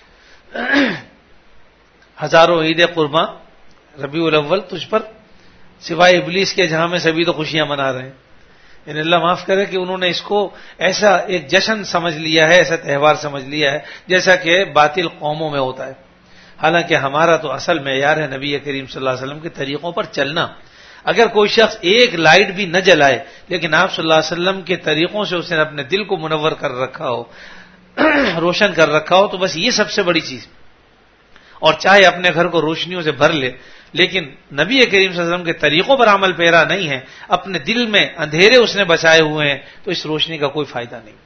ہزاروں عید قرباں ربیع الاول تجھ پر سوائے ابلیس کے، جہاں میں سبھی تو خوشیاں منا رہے ہیں۔ یعنی اللہ معاف کرے کہ انہوں نے اس کو ایسا ایک جشن سمجھ لیا ہے، ایسا تہوار سمجھ لیا ہے جیسا کہ باطل قوموں میں ہوتا ہے۔ حالانکہ ہمارا تو اصل معیار ہے نبی کریم صلی اللہ علیہ وسلم کے طریقوں پر چلنا۔ اگر کوئی شخص ایک لائٹ بھی نہ جلائے لیکن آپ صلی اللہ علیہ وسلم کے طریقوں سے اس نے اپنے دل کو منور کر رکھا ہو، روشن کر رکھا ہو، تو بس یہ سب سے بڑی چیز۔ اور چاہے اپنے گھر کو روشنیوں سے بھر لے، لیکن نبی کریم صلی اللہ علیہ وسلم کے طریقوں پر عمل پیرا نہیں ہے، اپنے دل میں اندھیرے اس نے بچائے ہوئے ہیں، تو اس روشنی کا کوئی فائدہ نہیں۔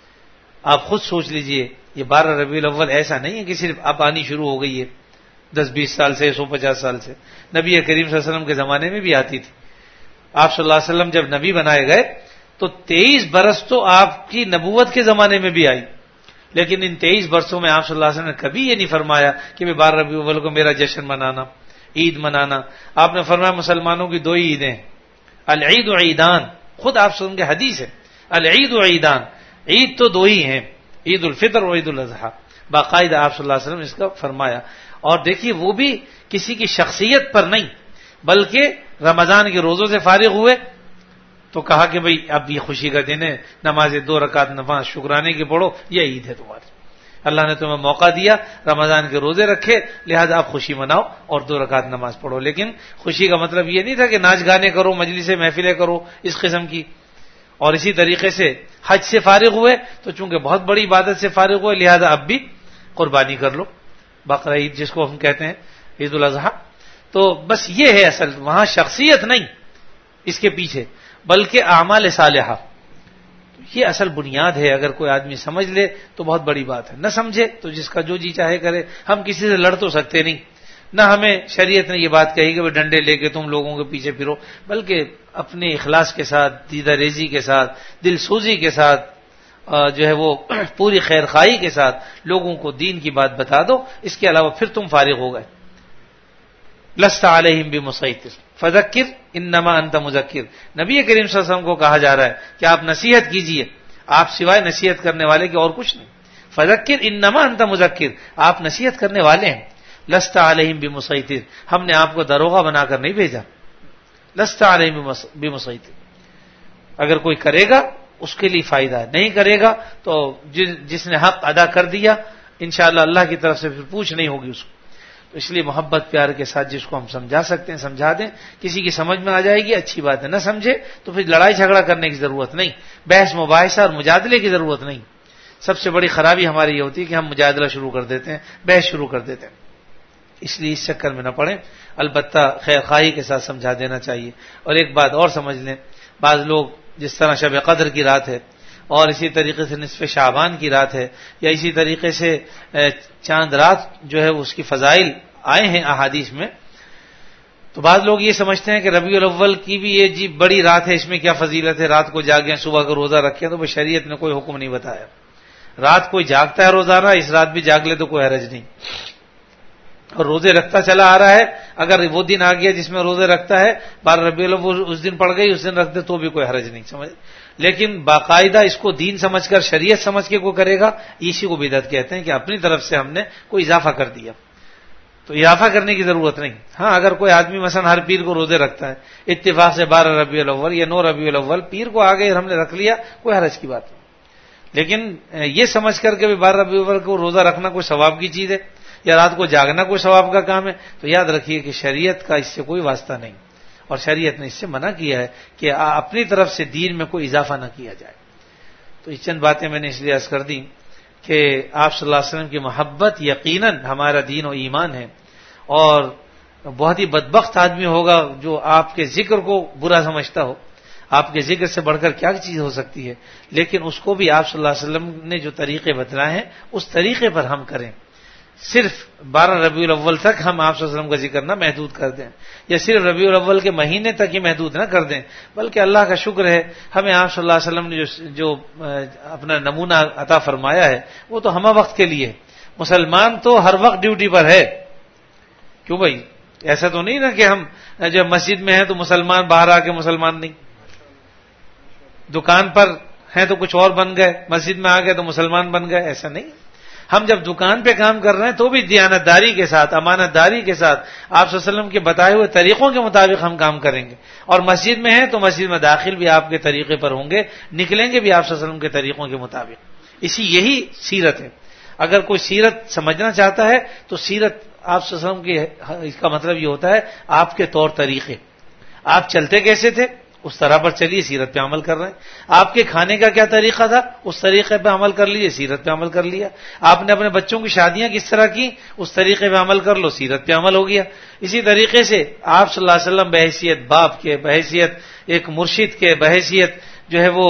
آپ خود سوچ لیجئے، یہ بارہ ربیع الاول ایسا نہیں ہے کہ صرف اب آنی شروع ہو گئی ہے دس بیس سال سے، سو پچاس سال سے، نبی کریم صلی اللہ علیہ وسلم کے زمانے میں بھی آتی تھی۔ آپ صلی اللہ علیہ وسلم جب نبی بنائے گئے تو تیئیس برس تو آپ کی نبوت کے زمانے میں بھی آئی، لیکن ان تیئیس برسوں میں آپ صلی اللہ علیہ وسلم نے کبھی یہ نہیں فرمایا کہ میں بارہ ربیع الاول کو میرا جشن منانا، عید منانا۔ آپ نے فرمایا مسلمانوں کی دو ہی عیدیں ہیں، العید و عیدان، خود آپ صلی اللہ علیہ وسلم کے حدیث ہے، العید و عیدان، عید تو دو ہی ہیں، عید الفطر اور عید الاضحیٰ، باقاعدہ آپ صلی اللہ علیہ وسلم نے اس کا فرمایا۔ اور دیکھیے وہ بھی کسی کی شخصیت پر نہیں، بلکہ رمضان کے روزوں سے فارغ ہوئے تو کہا کہ بھئی اب یہ خوشی کا دن ہے، نماز دو رکعت نماز شکرانے کی پڑھو، یہ عید ہے تمہاری، اللہ نے تمہیں موقع دیا، رمضان کے روزے رکھے، لہذا آپ خوشی مناؤ اور دو رکعت نماز پڑھو۔ لیکن خوشی کا مطلب یہ نہیں تھا کہ ناچ گانے کرو، مجلسیں محفلیں کرو اس قسم کی۔ اور اسی طریقے سے حج سے فارغ ہوئے تو چونکہ بہت بڑی عبادت سے فارغ ہوئے، لہذا اب بھی قربانی کر لو، بقرہ عید جس کو ہم کہتے ہیں، عید الاضحیٰ۔ تو بس یہ ہے اصل، وہاں شخصیت نہیں اس کے پیچھے، بلکہ اعمال صالحہ، یہ اصل بنیاد ہے۔ اگر کوئی آدمی سمجھ لے تو بہت بڑی بات ہے، نہ سمجھے تو جس کا جو جی چاہے کرے۔ ہم کسی سے لڑ تو سکتے نہیں، نہ ہمیں شریعت نے یہ بات کہی کہ وہ ڈنڈے لے کے تم لوگوں کے پیچھے پھرو، بلکہ اپنے اخلاص کے ساتھ، دیدہ ریزی کے ساتھ، دل سوزی کے ساتھ، جو ہے وہ پوری خیر خواہی کے ساتھ لوگوں کو دین کی بات بتا دو، اس کے علاوہ پھر تم فارغ ہو گئے۔ لست علیہم بمسیطر فذکر انما انت مذکر، نبی کریم صلی اللہ علیہ وسلم کو کہا جا رہا ہے کہ آپ نصیحت کیجئے، آپ سوائے نصیحت کرنے والے کے اور کچھ نہیں۔ فذکر انما انت مذکر، آپ نصیحت کرنے والے ہیں۔ لست علیہم بمسیطر، ہم نے آپ کو داروغہ بنا کر نہیں بھیجا۔ لست علیہم بمسیطر، اگر کوئی کرے گا اس کے لیے فائدہ ہے، نہیں کرے گا تو جس نے حق ادا کر دیا انشاءاللہ اللہ کی طرف سے پھر پوچھ نہیں ہوگی اس کو۔ تو اس لیے محبت پیار کے ساتھ جس کو ہم سمجھا سکتے ہیں سمجھا دیں، کسی کی سمجھ میں آ جائے گی اچھی بات ہے، نہ سمجھے تو پھر لڑائی جھگڑا کرنے کی ضرورت نہیں، بحث مباحثہ اور مجادلے کی ضرورت نہیں۔ سب سے بڑی خرابی ہماری یہ ہوتی ہے کہ ہم مجادلہ شروع کر دیتے ہیں، بحث شروع کر دیتے ہیں، اس لیے اس چکر میں نہ پڑیں، البتہ خیر خواہی کے ساتھ سمجھا دینا چاہیے۔ اور ایک بات اور سمجھ لیں، بعض لوگ جس طرح شب قدر کی رات ہے اور اسی طریقے سے نصف شعبان کی رات ہے، یا اسی طریقے سے چاند رات جو ہے اس کی فضائل آئے ہیں احادیث میں، تو بعض لوگ یہ سمجھتے ہیں کہ ربیع الاول کی بھی یہ جی بڑی رات ہے، اس میں کیا فضیلت ہے، رات کو جاگیں صبح کو روزہ رکھیں، تو وہ شریعت نے کوئی حکم نہیں بتایا۔ رات کوئی جاگتا ہے روزانہ، اس رات بھی جاگ لے تو کوئی حرج نہیں، اور روزے رکھتا چلا آ رہا ہے، اگر وہ دن آ گیا جس میں روزے رکھتا ہے، بارہ ربیع الاول اس دن پڑ گئی، اس دن رکھ دے تو بھی کوئی حرج نہیں، سمجھ۔ لیکن باقاعدہ اس کو دین سمجھ کر شریعت سمجھ کے کوئی کرے گا، اسی کو بدعت کہتے ہیں کہ اپنی طرف سے ہم نے کوئی اضافہ کر دیا۔ تو اضافہ کرنے کی ضرورت نہیں. ہاں اگر کوئی آدمی مثلا ہر پیر کو روزے رکھتا ہے اتفاق سے بارہ ربیع الاول یا نو ربیع الاول پیر کو آگے ہم نے رکھ لیا, کوئی حرج کی بات نہیں. لیکن یہ سمجھ کر کے بھی بارہ ربیع الاول کو روزہ رکھنا کوئی ثواب کی چیز ہے یا رات کو جاگنا کوئی ثواب کا کام ہے, تو یاد رکھیے کہ شریعت کا اس سے کوئی واسطہ نہیں, اور شریعت نے اس سے منع کیا ہے کہ اپنی طرف سے دین میں کوئی اضافہ نہ کیا جائے. تو یہ چند باتیں میں نے اس لیے عرض کر دی کہ آپ صلی اللہ علیہ وسلم کی محبت یقیناً ہمارا دین و ایمان ہے, اور بہت ہی بدبخت آدمی ہوگا جو آپ کے ذکر کو برا سمجھتا ہو. آپ کے ذکر سے بڑھ کر کیا چیز ہو سکتی ہے, لیکن اس کو بھی آپ صلی اللہ علیہ وسلم نے جو طریقے بتلائے ہیں اس طریقے پر ہم کریں. صرف بارہ ربیع الاول تک ہم آپ صلی اللہ علیہ وسلم کا ذکر نہ محدود کر دیں, یا صرف ربیع الاول کے مہینے تک ہی محدود نہ کر دیں, بلکہ اللہ کا شکر ہے ہمیں آپ صلی اللہ علیہ وسلم نے جو جو اپنا نمونہ عطا فرمایا ہے وہ تو ہمہ وقت کے لیے. مسلمان تو ہر وقت ڈیوٹی پر ہے. کیوں بھائی, ایسا تو نہیں نا کہ ہم جب مسجد میں ہیں تو مسلمان باہر آ کے مسلمان نہیں, دکان پر ہیں تو کچھ اور بن گئے, مسجد میں آ گئے تو مسلمان بن گئے, ایسا نہیں. ہم جب دکان پہ کام کر رہے ہیں تو بھی دیانت داری کے ساتھ, امانت داری کے ساتھ آپ صلی اللہ علیہ وسلم کے بتائے ہوئے طریقوں کے مطابق ہم کام کریں گے. اور مسجد میں ہیں تو مسجد میں داخل بھی آپ کے طریقے پر ہوں گے, نکلیں گے بھی آپ صلی اللہ علیہ وسلم کے طریقوں کے مطابق. اسی یہی سیرت ہے. اگر کوئی سیرت سمجھنا چاہتا ہے تو سیرت آپ صلی اللہ علیہ وسلم کی, اس کا مطلب یہ ہوتا ہے آپ کے طور طریقے, آپ چلتے کیسے تھے اس طرح پر چلیے, سیرت پہ عمل کر رہے ہیں. آپ کے کھانے کا کیا طریقہ تھا اس طریقے پہ عمل کر لیجیے, سیرت پہ عمل کر لیا. آپ نے اپنے بچوں کی شادیاں کس طرح کی اس طریقے پہ عمل کر لو, سیرت پہ عمل ہو گیا. اسی طریقے سے آپ صلی اللہ علیہ وسلم بحیثیت باپ کے, بحیثیت ایک مرشد کے, بحیثیت جو ہے وہ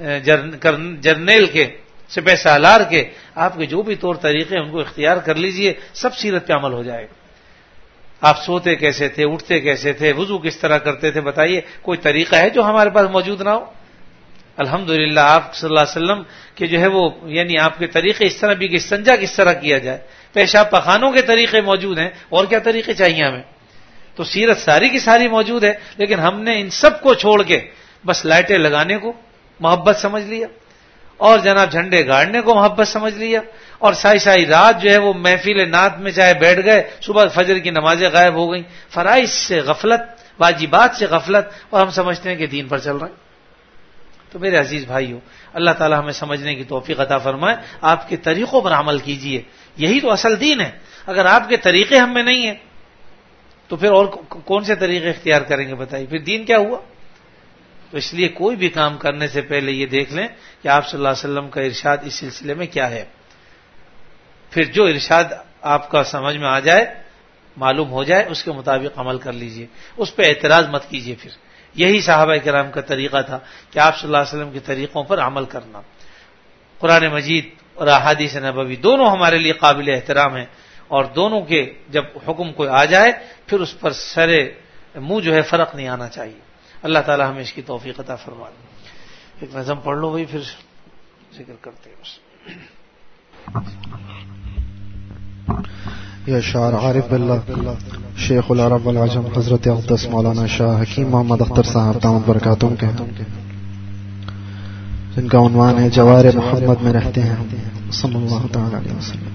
جرنیل کے, سپہ سالار کے, آپ کے جو بھی طور طریقے ان کو اختیار کر لیجئے, سب سیرت پہ عمل ہو جائے گا. آپ سوتے کیسے تھے, اٹھتے کیسے تھے, وضو کس طرح کرتے تھے, بتائیے کوئی طریقہ ہے جو ہمارے پاس موجود نہ ہو؟ الحمدللہ آپ صلی اللہ علیہ وسلم کے جو ہے وہ یعنی آپ کے طریقے اس طرح بھی کہ استنجا کس طرح کیا جائے, پیشاب پخانوں کے طریقے موجود ہیں, اور کیا طریقے چاہیے ہمیں؟ تو سیرت ساری کی ساری موجود ہے, لیکن ہم نے ان سب کو چھوڑ کے بس لائٹیں لگانے کو محبت سمجھ لیا, اور جناب جھنڈے گاڑنے کو محبت سمجھ لیا, اور سائی سائی رات جو ہے وہ محفل نعت میں چاہے بیٹھ گئے, صبح فجر کی نمازیں غائب ہو گئیں. فرائض سے غفلت, واجبات سے غفلت, اور ہم سمجھتے ہیں کہ دین پر چل رہے ہیں. تو میرے عزیز بھائیو, اللہ تعالی ہمیں سمجھنے کی توفیق عطا فرمائے. آپ کے طریقوں پر عمل کیجئے, یہی تو اصل دین ہے. اگر آپ کے طریقے ہم میں نہیں ہیں تو پھر اور کون سے طریقے اختیار کریں گے بتائیے, پھر دین کیا ہوا؟ تو اس لیے کوئی بھی کام کرنے سے پہلے یہ دیکھ لیں کہ آپ صلی اللہ علیہ وسلم کا ارشاد اس سلسلے میں کیا ہے. پھر جو ارشاد آپ کا سمجھ میں آ جائے, معلوم ہو جائے, اس کے مطابق عمل کر لیجئے, اس پہ اعتراض مت کیجئے. پھر یہی صحابہ کرام کا طریقہ تھا کہ آپ صلی اللہ علیہ وسلم کے طریقوں پر عمل کرنا. قرآن مجید اور احادیث نبوی دونوں ہمارے لیے قابل احترام ہیں, اور دونوں کے جب حکم کوئی آ جائے پھر اس پر سر منہ جو ہے فرق نہیں آنا چاہیے. اللہ تعالی ہمیں اس کی توفیق عطا فرمائے. ایک نظم پڑھ لو بھائی, پھر ذکر کرتے ہیں. یا شاعر عارف باللہ شیخ العرب والعجم حضرت اقدس مولانا شاہ حکیم محمد اختر صاحب دامت برکاتہم کے, جن کا عنوان ہے جوار محمد میں رہتے ہیں صلی اللہ تعالی علیہ وسلم.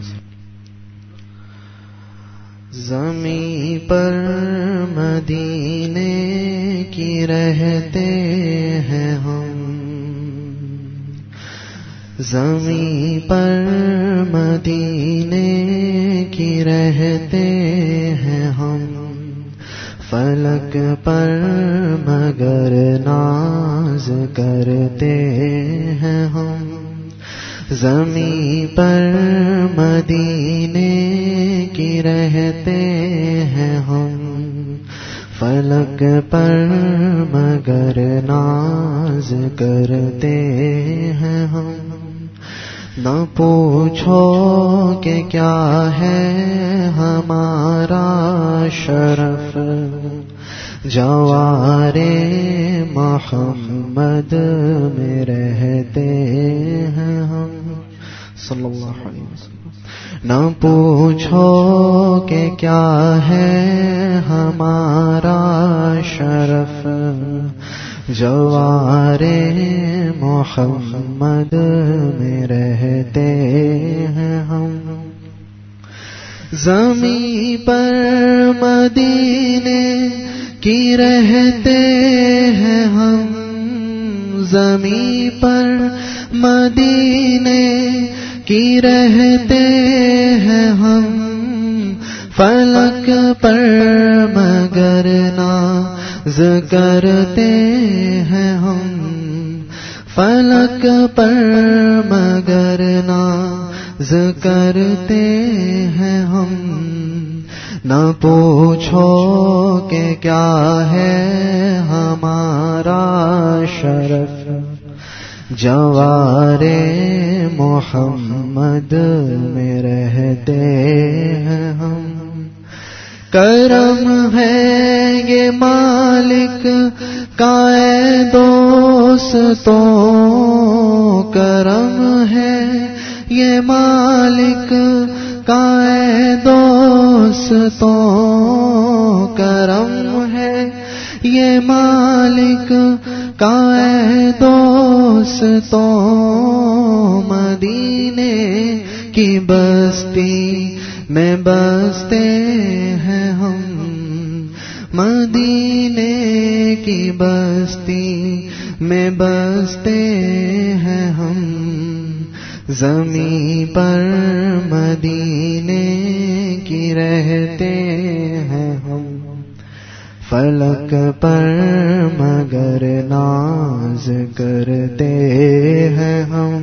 زمین پر مدینے کی رہتے ہیں ہم, زمین پر مدینے کی رہتے ہیں ہم, فلک پر مگر ناز کرتے ہیں ہم. زمین پر مدینے کی رہتے ہیں ہم, فلک پر مگر ناز کرتے ہیں ہم. نہ پوچھو کہ کیا ہے ہمارا شرف, جوار محمد میں رہتے ہیں ہم صلی اللہ علیہ وسلم. نہ پوچھو کہ کیا ہے ہمارا شرف, جوار محمد میں رہتے ہیں ہم. زمیں پر مدینے کی رہتے ہیں ہم، زمیں پر مدینے کی رہتے ہیں ہم، فلک پر مگر ناز کرتے ہیں ہم، فلک پر مگر ناز کرتے ہیں ہم۔ نہ پوچھو کہ کیا ہے ہمارا شرف، جوار محمد میں رہتے ہیں ہم۔ کرم ہے یہ مالک کا اے دوستوں، کرم ہے یہ مالک کا اے دوستوں، کرم ہے یہ مالک کا اے دوستوں، مدینے کی بستی میں بستے ہیں ہم، مدینے کی بستی میں بستے ہیں ہم۔ زمیں پر مدینے کی رہتے ہیں ہم، فلک پر مگر ناز کرتے ہیں ہم۔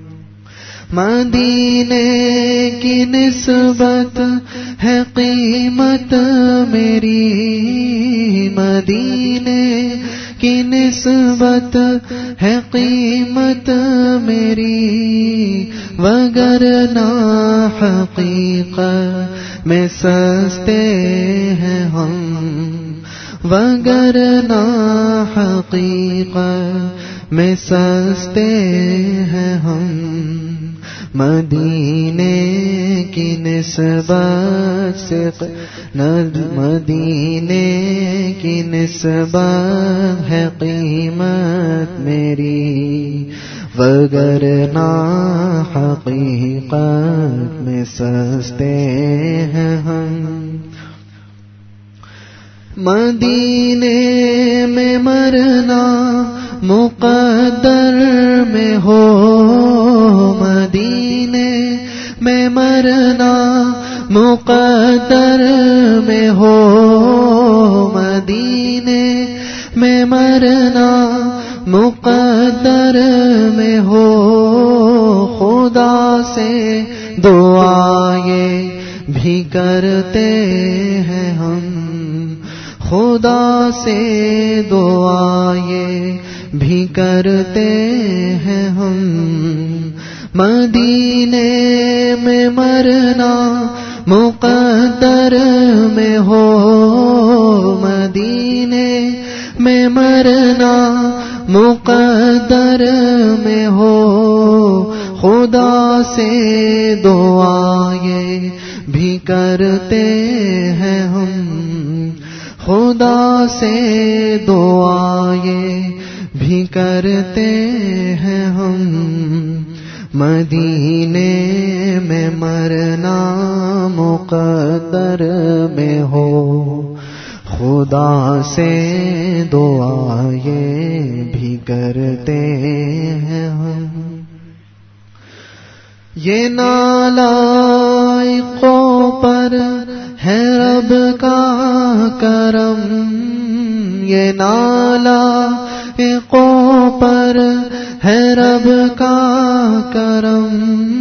مدینے کی نسبت ہے قیمت میری، مدینے کی نسبت ہے قیمت میری، وگرنہ حقیقت میں سستے ہیں ہم، وگرنہ حقیقت میں سستے ہیں ہم۔ مدینے کی نسبت سے مدینے کی نسبت ہے قیمت میری، وگرنہ حقیقت میں سستے ہیں ہم۔ مدینے میں مرنا مقدر میں ہو، مدینے میں مرنا مقدر میں ہو، مدینے میں مرنا مقدر میں ہو، خدا سے دعائیں بھی کرتے ہیں ہم، خدا سے دعائیں بھی کرتے ہیں ہم۔ مدینے میں مرنا مقدر میں ہو، مدینے میں مرنا مقدر میں ہو، خدا سے دعائیں بھی کرتے ہیں ہم، خدا سے دعائیں بھی کرتے ہیں ہم۔ مدینے میں مرنا مقدر میں ہو، خدا سے دعائیں بھی کرتے ہیں ہم۔ یہ نالائقوں پر ہے رب کا کرم، یہ نالائقوں پر ہے رب کا کرم،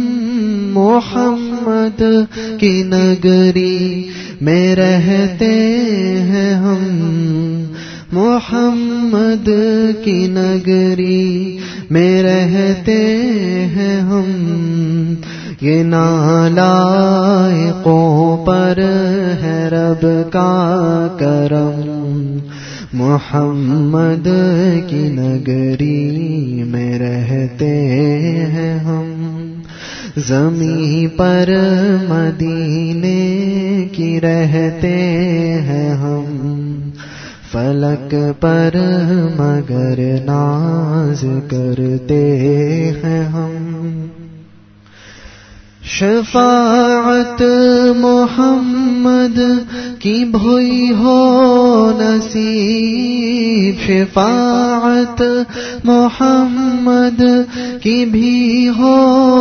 محمد کی نگری میں رہتے ہیں ہم، محمد کی نگری میں رہتے ہیں ہم۔ یہ نالائقوں پر ہے رب کا کرم، محمد کی نگری میں رہتے ہیں ہم۔ زمیں پر مدینے کی رہتے ہیں ہم، فلک پر مگر ناز کرتے ہیں ہم۔ شفاعت محمد کی بھوئی ہو نصیب، شفاعت محمد کی بھی ہو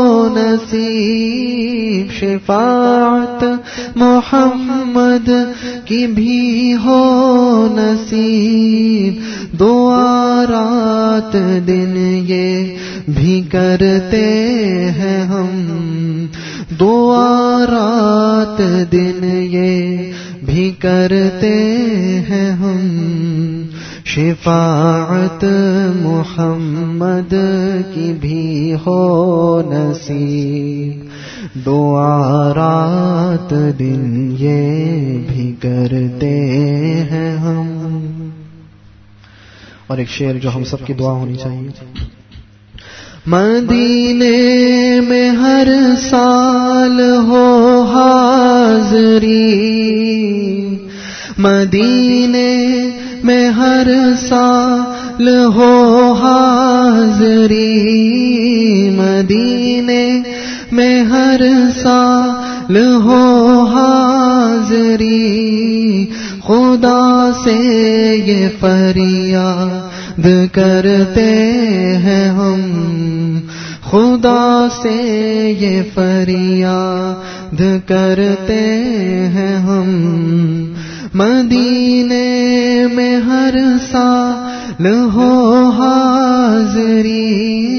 نصیب، شفاعت محمد کی بھی ہو نصیب، دعا رات دن یہ بھی کرتے ہیں ہم، دعا رات دن یہ بھی کرتے ہیں ہم، شفاعت محمد کی بھی ہو نصیب، دعا رات دن یہ بھی کرتے ہیں ہم۔ اور ایک شعر جو ہم سب کی دعا ہونی چاہیے، مدینے میں ہر سال ہو حاضری، مدینے میں ہر سال ہو حاضری، مدینے میں ہر سال ہو حاضری، خدا سے یہ فریاد کرتے ہیں ہم، خدا سے یہ فریاد کرتے ہیں ہم، مدینے میں ہر سال ہو حاضری،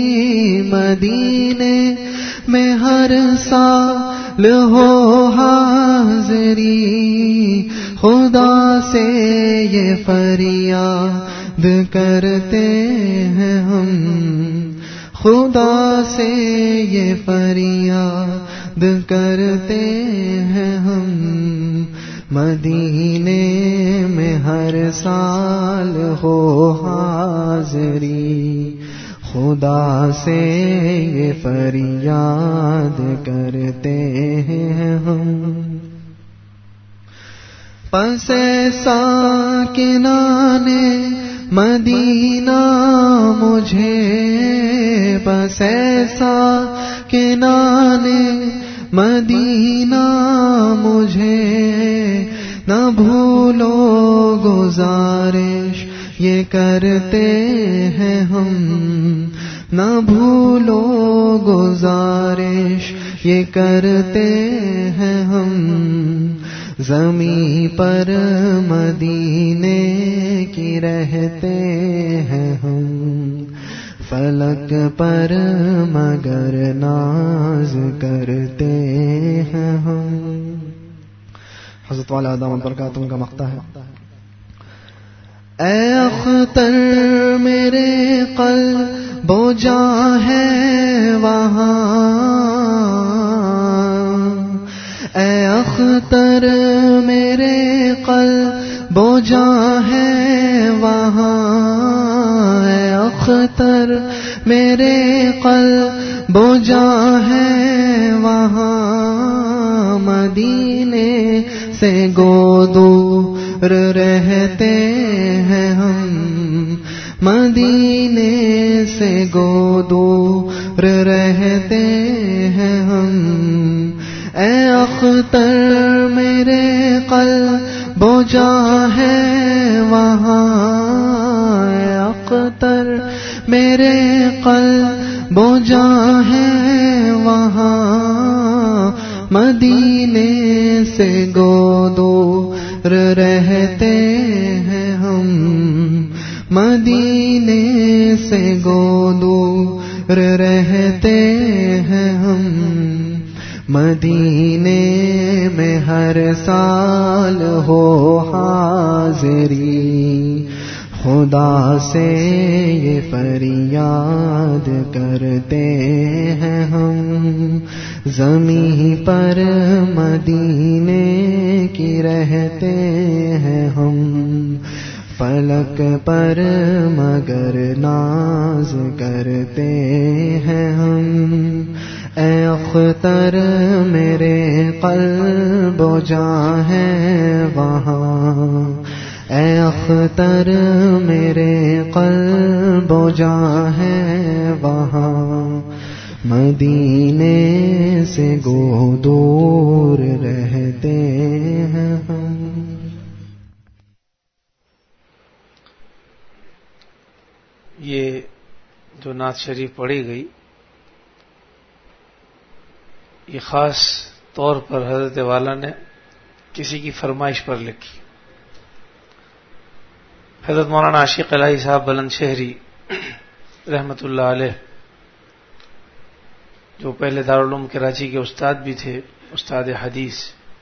مدینے میں ہر سال ہو حاضری، خدا سے یہ فریاد کرتے ہیں ہم، خدا سے یہ فریاد کرتے ہیں ہم، مدینے میں ہر سال ہو حاضری، خدا سے یہ فریاد کرتے ہیں ہم، پس ساکنانے مدینہ مجھے، بس ایسا ساکنانے مدینہ مجھے، نہ بھولو گزارش یہ کرتے ہیں ہم، نہ بھولو گزارش یہ کرتے ہیں ہم، زمیں پر مدینے کی رہتے ہیں ہم، فلک پر مگر ناز کرتے ہیں ہم۔ حضرت والا دامت برکاتہ کا مقطع ہے، اے اختر میرے قلب و جاں ہے وہاں، اے اختر میرے قلب و جاں ہے وہاں، اے اختر میرے قلب و جاں ہے وہاں، مدینے سے گو دور رہتے ہیں ہم، مدینے سے گو دور رہتے ہیں ہم، اے اختر میرے قلب و جاں ہے وہاں، اے اختر میرے قلب و جاں ہے وہاں، مدینے سے گو دور رہتے ہیں ہم، مدینے سے گو دور رہتے ہیں ہم، مدینے میں ہر سال ہو حاضری، خدا سے یہ فریاد کرتے ہیں ہم، زمین پر مدینے کی رہتے ہیں ہم، فلک پر مگر ناز کرتے ہیں ہم، اے اختر میرے قلب و جاں ہے وہاں، اے اختر میرے قلب و جاں ہے وہاں، مدینے سے گو دور رہتے ہیں ہم. یہ جو نعت شریف پڑھی گئی یہ خاص طور پر حضرت والا نے کسی کی فرمائش پر لکھی. حضرت مولانا عاشق الہی صاحب بلند شہری رحمۃ اللہ علیہ جو پہلے دارالعلوم کراچی کے استاد بھی تھے، استاد حدیث،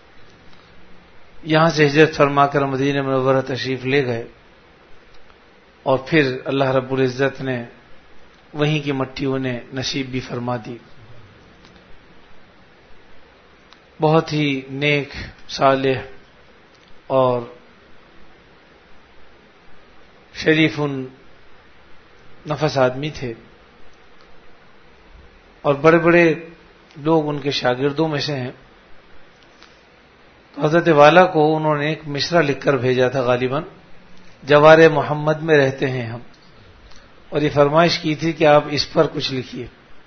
یہاں سے ہجرت فرما کر مدینہ منورہ تشریف لے گئے اور پھر اللہ رب العزت نے وہیں کی مٹی انہیں نصیب بھی فرما دی. بہت ہی نیک، صالح اور شریف نفس آدمی تھے، اور بڑے بڑے لوگ ان کے شاگردوں میں سے ہیں. تو حضرت والا کو انہوں نے ایک مصرع لکھ کر بھیجا تھا، غالباً جوار محمد میں رہتے ہیں ہم، اور یہ فرمائش کی تھی کہ آپ اس پر کچھ لکھیے،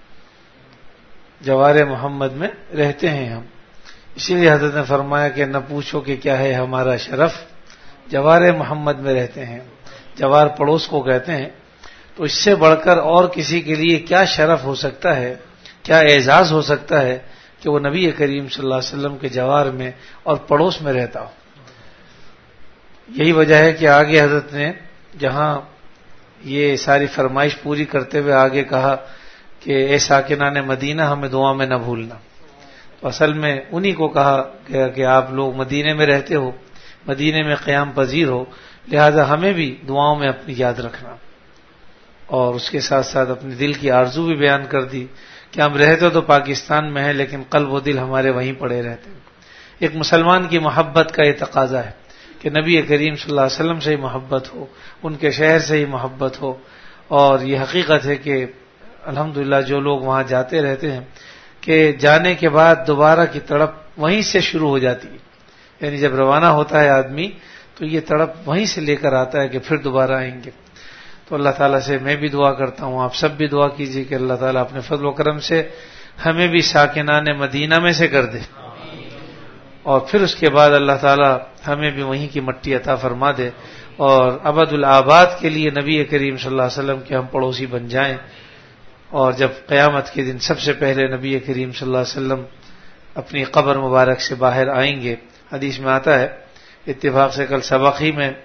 جوار محمد میں رہتے ہیں ہم. اسی لیے حضرت نے فرمایا کہ نہ پوچھو کہ کیا ہے ہمارا شرف، جوار محمد میں رہتے ہیں. جوار پڑوس کو کہتے ہیں. تو اس سے بڑھ کر اور کسی کے لیے کیا شرف ہو سکتا ہے، کیا اعزاز ہو سکتا ہے کہ وہ نبی کریم صلی اللہ علیہ وسلم کے جوار میں اور پڑوس میں رہتا ہو. یہی وجہ ہے کہ آگے حضرت نے جہاں یہ ساری فرمائش پوری کرتے ہوئے آگے کہا کہ اے ساکنان مدینہ ہمیں دعا میں نہ بھولنا. تو اصل میں انہی کو کہا گیا کہ آپ لوگ مدینے میں رہتے ہو، مدینے میں قیام پذیر ہو، لہذا ہمیں بھی دعاؤں میں اپنی یاد رکھنا. اور اس کے ساتھ ساتھ اپنے دل کی آرزو بھی بیان کر دی کہ ہم رہتے تو پاکستان میں ہیں لیکن قلب و دل ہمارے وہیں پڑے رہتے ہیں. ایک مسلمان کی محبت کا یہ تقاضا ہے کہ نبی کریم صلی اللہ علیہ وسلم سے ہی محبت ہو، ان کے شہر سے ہی محبت ہو. اور یہ حقیقت ہے کہ الحمدللہ جو لوگ وہاں جاتے رہتے ہیں کہ جانے کے بعد دوبارہ کی تڑپ وہیں سے شروع ہو جاتی ہے. یعنی جب روانہ ہوتا ہے آدمی تو یہ تڑپ وہیں سے لے کر آتا ہے کہ پھر دوبارہ آئیں گے. تو اللہ تعالیٰ سے میں بھی دعا کرتا ہوں، آپ سب بھی دعا کیجیے کہ اللہ تعالیٰ اپنے فضل و کرم سے ہمیں بھی ساکنان مدینہ میں سے کر دے، اور پھر اس کے بعد اللہ تعالیٰ ہمیں بھی وہیں کی مٹی عطا فرما دے، اور ابد الآباد کے لیے نبی کریم صلی اللہ علیہ وسلم کے ہم پڑوسی بن جائیں. اور جب قیامت کے دن سب سے پہلے نبی کریم صلی اللہ علیہ وسلم اپنی قبر مبارک سے باہر آئیں گے. حدیث میں آتا ہے، اتفاق سے کل سبق ہی میں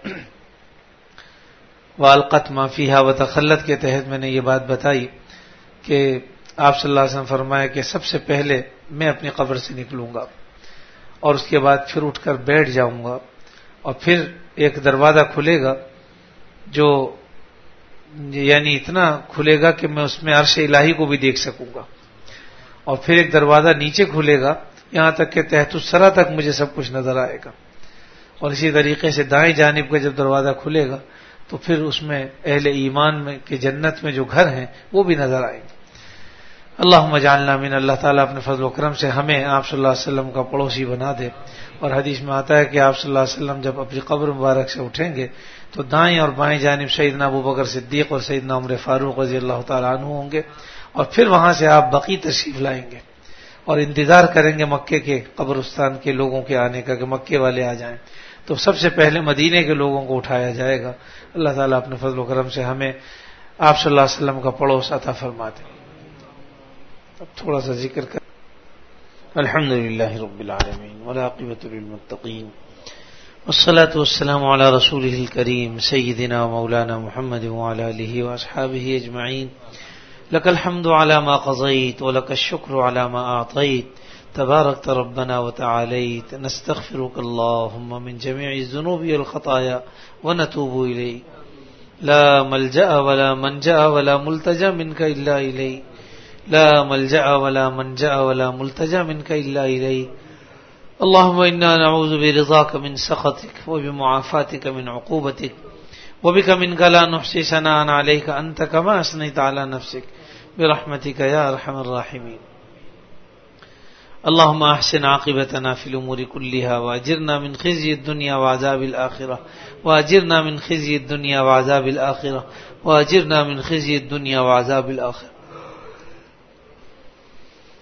والقت ما فیہا وتخلت کے تحت میں نے یہ بات بتائی کہ آپ صلی اللہ علیہ وسلم فرمایا کہ سب سے پہلے میں اپنی قبر سے نکلوں گا اور اس کے بعد پھر اٹھ کر بیٹھ جاؤں گا، اور پھر ایک دروازہ کھلے گا جو یعنی اتنا کھلے گا کہ میں اس میں عرش الہی کو بھی دیکھ سکوں گا، اور پھر ایک دروازہ نیچے کھلے گا یہاں تک کہ تحت الثری تک مجھے سب کچھ نظر آئے گا، اور اسی طریقے سے دائیں جانب کا جب دروازہ کھلے گا تو پھر اس میں اہل ایمان میں کہ جنت میں جو گھر ہیں وہ بھی نظر آئیں گے. اللہم اجعلنا من، اللہ تعالیٰ اپنے فضل و کرم سے ہمیں آپ صلی اللہ علیہ وسلم کا پڑوسی بنا دے. اور حدیث میں آتا ہے کہ آپ صلی اللہ علیہ وسلم جب اپنی قبر مبارک سے اٹھیں گے تو دائیں اور بائیں جانب سیدنا ابو بکر صدیق اور سیدنا عمر فاروق رضی اللہ تعالیٰ عنہ ہوں گے، اور پھر وہاں سے آپ بقیع تشریف لائیں گے اور انتظار کریں گے مکے کے قبرستان کے لوگوں کے آنے کا کہ مکے والے آ جائیں. تو سب سے پہلے مدینے کے لوگوں کو اٹھایا جائے گا. اللہ تعالیٰ اپنے فضل و کرم سے ہمیں آپ صلی اللہ علیہ وسلم کا پڑوس عطا فرما دے. اب تھوڑا سا ذکر کر. الحمد للہ رب العالمین والعاقبۃ للمتقین والصلاة والسلام علی رسولہ الکریم سیدنا مولانا محمد وعلی آلہ واصحابہ اجمعین. لک الحمد علی ما قضیت ولک الشکر علی ما اعطیت تبارکت ربنا وتعالیت. نستغفرک اللہم من جمیع الذنوب والخطایا ونتوب الیک. لا ملجأ ولا منجأ ولا ملتجا منک الا الیک. لا ملجأ ولا منجأ ولا ملتجا منك إلا إليك. اللهم إنا نعوذ برضاك من سخطك وبمعافاتك من عقوبتك وبك منك لا نحصي ثناء عليك أنت كما أثنيت على نفسك برحمتك يا أرحم الراحمين. اللهم أحسن عاقبتنا في الأمور كلها وأجرنا من خزي الدنيا وعذاب الآخرة وأجرنا من خزي الدنيا وعذاب الآخرة وأجرنا من خزي الدنيا وعذاب الآخرة.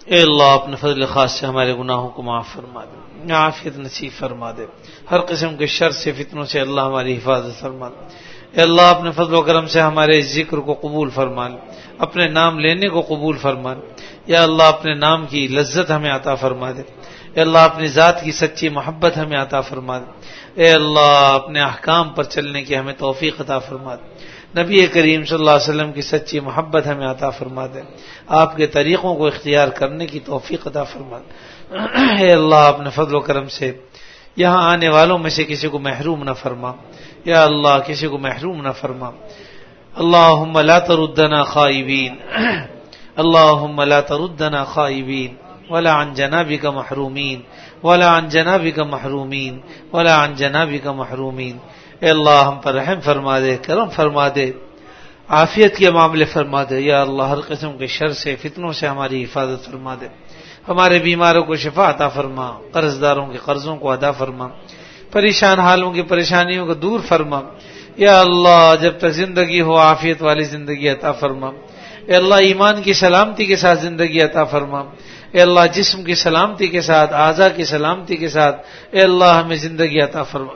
اے اللہ اپنے فضل خاص سے ہمارے گناہوں کو معاف فرما دے، عافیت نصیب فرما دے، ہر قسم کے شر سے فتنوں سے اللہ ہماری حفاظت فرما دے۔ اے اللہ اپنے فضل و کرم سے ہمارے اس ذکر کو قبول فرما لے، اپنے نام لینے کو قبول فرما لے۔ یا اللہ اپنے نام کی لذت ہمیں عطا فرما دے، اے اللہ اپنی ذات کی سچی محبت ہمیں عطا فرما دے، اے اللہ اپنے احکام پر چلنے کی ہمیں توفیق عطا فرما دے، نبی کریم صلی اللہ علیہ وسلم کی سچی محبت ہمیں عطا فرما دے، آپ کے طریقوں کو اختیار کرنے کی توفیق عطا فرما دے۔ اے اللہ اپنے فضل و کرم سے یہاں آنے والوں میں سے کسی کو محروم نہ فرما، یا اللہ کسی کو محروم نہ فرما۔ اللہم لا تردنا خائبین، اللہم لا تردنا خائبین ولا عن جنابک محرومین، ولا عن جنابک محرومین، ولا عن جنابک محرومین۔ اے اللہ ہم پر رحم فرما دے، کرم فرما دے، عافیت کے معاملے فرما دے، یا اللہ ہر قسم کے شر سے فتنوں سے ہماری حفاظت فرما دے، ہمارے بیماروں کو شفا عطا فرما، قرض داروں کے قرضوں کو ادا فرما، پریشان حالوں کی پریشانیوں کو دور فرما، یا اللہ جب تک زندگی ہو عافیت والی زندگی عطا فرما، اے اللہ ایمان کی سلامتی کے ساتھ زندگی عطا فرما، اے اللہ جسم کی سلامتی کے ساتھ، اعضاء کی سلامتی کے ساتھ اے اللہ ہمیں زندگی عطا فرما،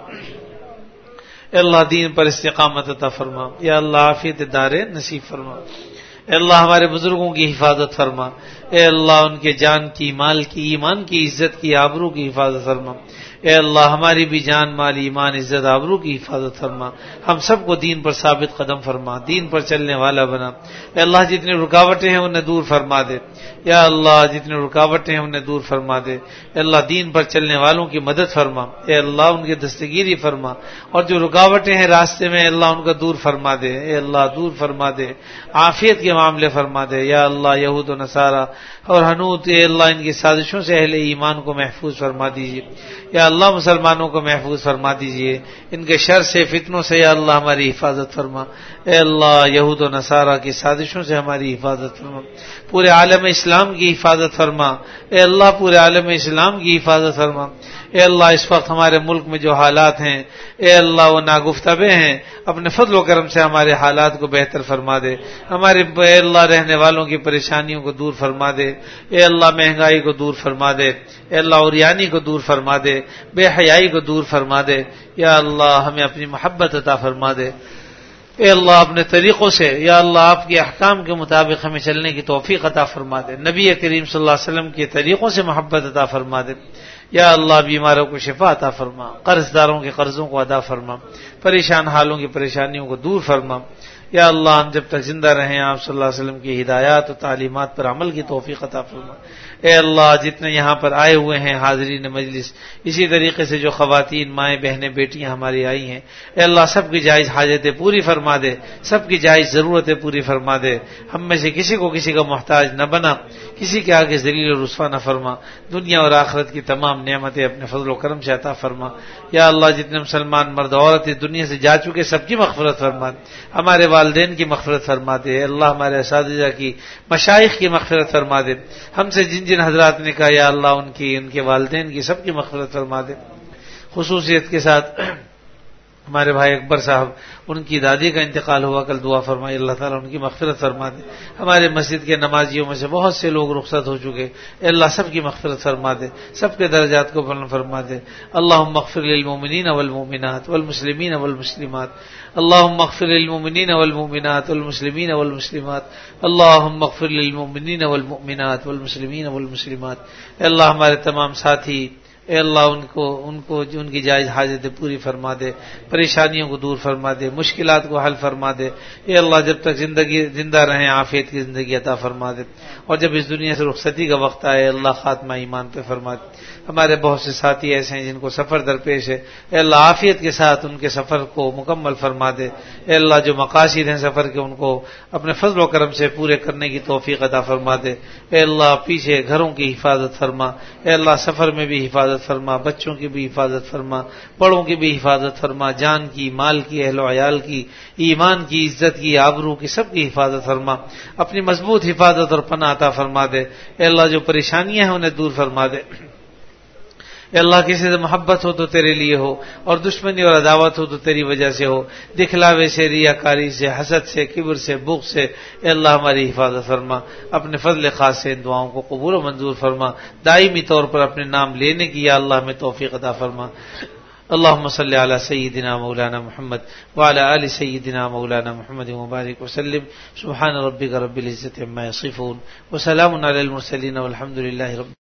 اے اللہ دین پر استقامت عطا فرما، یا اللہ عافیت دارین نصیب فرما، اے اللہ ہمارے بزرگوں کی حفاظت فرما، اے اللہ ان کے جان کی، مال کی، ایمان کی، عزت کی، آبرو کی حفاظت فرما، اے اللہ ہماری بھی جان، مال، ایمان، عزت، آبرو کی حفاظت فرما، ہم سب کو دین پر ثابت قدم فرما، دین پر چلنے والا بنا، اے اللہ جتنی رکاوٹیں ہیں انہیں دور فرما دے، یا اللہ جتنی رکاوٹیں ہیں انہیں دور فرما دے، اے اللہ دین پر چلنے والوں کی مدد فرما، اے اللہ ان کی دستگیری فرما، اور جو رکاوٹیں ہیں راستے میں اللہ ان کا دور فرما دے، اے اللہ دور فرما دے، عافیت کے معاملے فرما دے، یا اللہ یہود و نصارہ اور حنوت اے اللہ ان کی سازشوں سے اہل ایمان کو محفوظ فرما دیجیے، یا اللہ مسلمانوں کو محفوظ فرما دیجیے، ان کے شر سے، فتنوں سے یا اللہ ہماری حفاظت فرما، اے اللہ یہود و نصارہ کی سازشوں سے ہماری حفاظت فرما، پورے عالم اسلام کی حفاظت فرما، اے اللہ پورے عالم اسلام کی حفاظت فرما، اے اللہ اس وقت ہمارے ملک میں جو حالات ہیں اے اللہ وہ ناگفتبے ہیں، اپنے فضل و کرم سے ہمارے حالات کو بہتر فرما دے، ہمارے اے اللہ رہنے والوں کی پریشانیوں کو دور فرما دے، اے اللہ مہنگائی کو دور فرما دے، اے اللہ اوریانی کو دور فرما دے، بے حیائی کو دور فرما دے، یا اللہ ہمیں اپنی محبت عطا فرما دے، اے اللہ اپنے طریقوں سے یا اللہ آپ کے احکام کے مطابق ہمیں چلنے کی توفیق عطا فرما دے، نبی کریم صلی اللہ علیہ وسلم کے طریقوں سے محبت عطا فرما دے، یا اللہ بیماروں کو شفا عطا فرما، قرض داروں کے قرضوں کو ادا فرما، پریشان حالوں کی پریشانیوں کو دور فرما، یا اللہ ہم جب تک زندہ رہیں آپ صلی اللہ علیہ وسلم کی ہدایات و تعلیمات پر عمل کی توفیق عطا فرما، اے اللہ جتنے یہاں پر آئے ہوئے ہیں حاضرین مجلس، اسی طریقے سے جو خواتین، مائیں، بہنیں، بیٹیاں ہماری آئی ہیں اے اللہ سب کی جائز حاجتیں پوری فرما دے، سب کی جائز ضرورتیں پوری فرما دے، ہم میں سے کسی کو کسی کا محتاج نہ بنا، کسی کے آگے ذلیل و رسوا نہ فرما، دنیا اور آخرت کی تمام نعمتیں اپنے فضل و کرم سے عطا فرما، یا اللہ جتنے مسلمان مرد عورت اس دنیا سے جا چکے سب کی مغفرت فرما دے، ہمارے والدین کی مغفرت فرما دے، اے اللہ ہمارے اساتذہ کی، مشائخ کی مغفرت فرما دے، ہم سے جن جن حضرات نے کہا یا اللہ ان کی، ان کے والدین کی، سب کی مغفرت فرما دے، خصوصیت کے ساتھ ہمارے بھائی اکبر صاحب ان کی دادی کا انتقال ہوا، کل دعا فرمائی اللہ تعالیٰ ان کی مغفرت فرما دے، ہمارے مسجد کے نمازیوں میں سے بہت سے لوگ رخصت ہو چکے، اے اللہ سب کی مغفرت فرما دے، سب کے درجات کو بلند فرما دے، اللہم اغفر للمؤمنین والمؤمنات والمسلمین والمسلمات، اللہم اغفر للمؤمنین والمؤمنات والمسلمین والمسلمات، اللہم اغفر للمؤمنین والمؤمنات والمسلمین والمسلمات، اے اللہ ہمارے تمام ساتھی اے اللہ ان کو ان کو ان کی جائز حاجتیں پوری فرما دے، پریشانیوں کو دور فرما دے، مشکلات کو حل فرما دے، اے اللہ جب تک زندگی زندہ رہیں عافیت کی زندگی عطا فرما دے، اور جب اس دنیا سے رخصتی کا وقت آئے اللہ خاتمہ ایمان پہ فرما دے۔ ہمارے بہت سے ساتھی ایسے ہیں جن کو سفر درپیش ہے، اے اللہ عافیت کے ساتھ ان کے سفر کو مکمل فرما دے، اے اللہ جو مقاصد ہیں سفر کے ان کو اپنے فضل و کرم سے پورے کرنے کی توفیق عطا فرما دے، اے اللہ پیچھے گھروں کی حفاظت فرما، اے اللہ سفر میں بھی حفاظت فرما، بچوں کی بھی حفاظت فرما، بڑوں کی بھی حفاظت فرما، جان کی، مال کی، اہل و عیال کی، ایمان کی، عزت کی، آبرو کی، سب کی حفاظت فرما، اپنی مضبوط حفاظت اور پناہ عطا فرما دے، اے اللہ جو پریشانیاں ہیں انہیں دور فرما دے، اے اللہ کسی سے محبت ہو تو تیرے لیے ہو اور دشمنی اور عداوت ہو تو تیری وجہ سے ہو، دکھلاوے سے، ریاکاری سے، حسد سے، کبر سے، بغض سے، اے اللہ ہماری حفاظت فرما، اپنے فضل خاص سے ان دعاؤں کو قبول و منظور فرما، دائمی طور پر اپنے نام لینے کی یا اللہ ہمیں توفیق عطا فرما۔ اللهم صل على سيدنا مولانا محمد وعلى آل سيدنا مولانا محمد وبارك وسلم، سبحان ربك رب العزة عما يصفون وسلام على المرسلين والحمد لله رب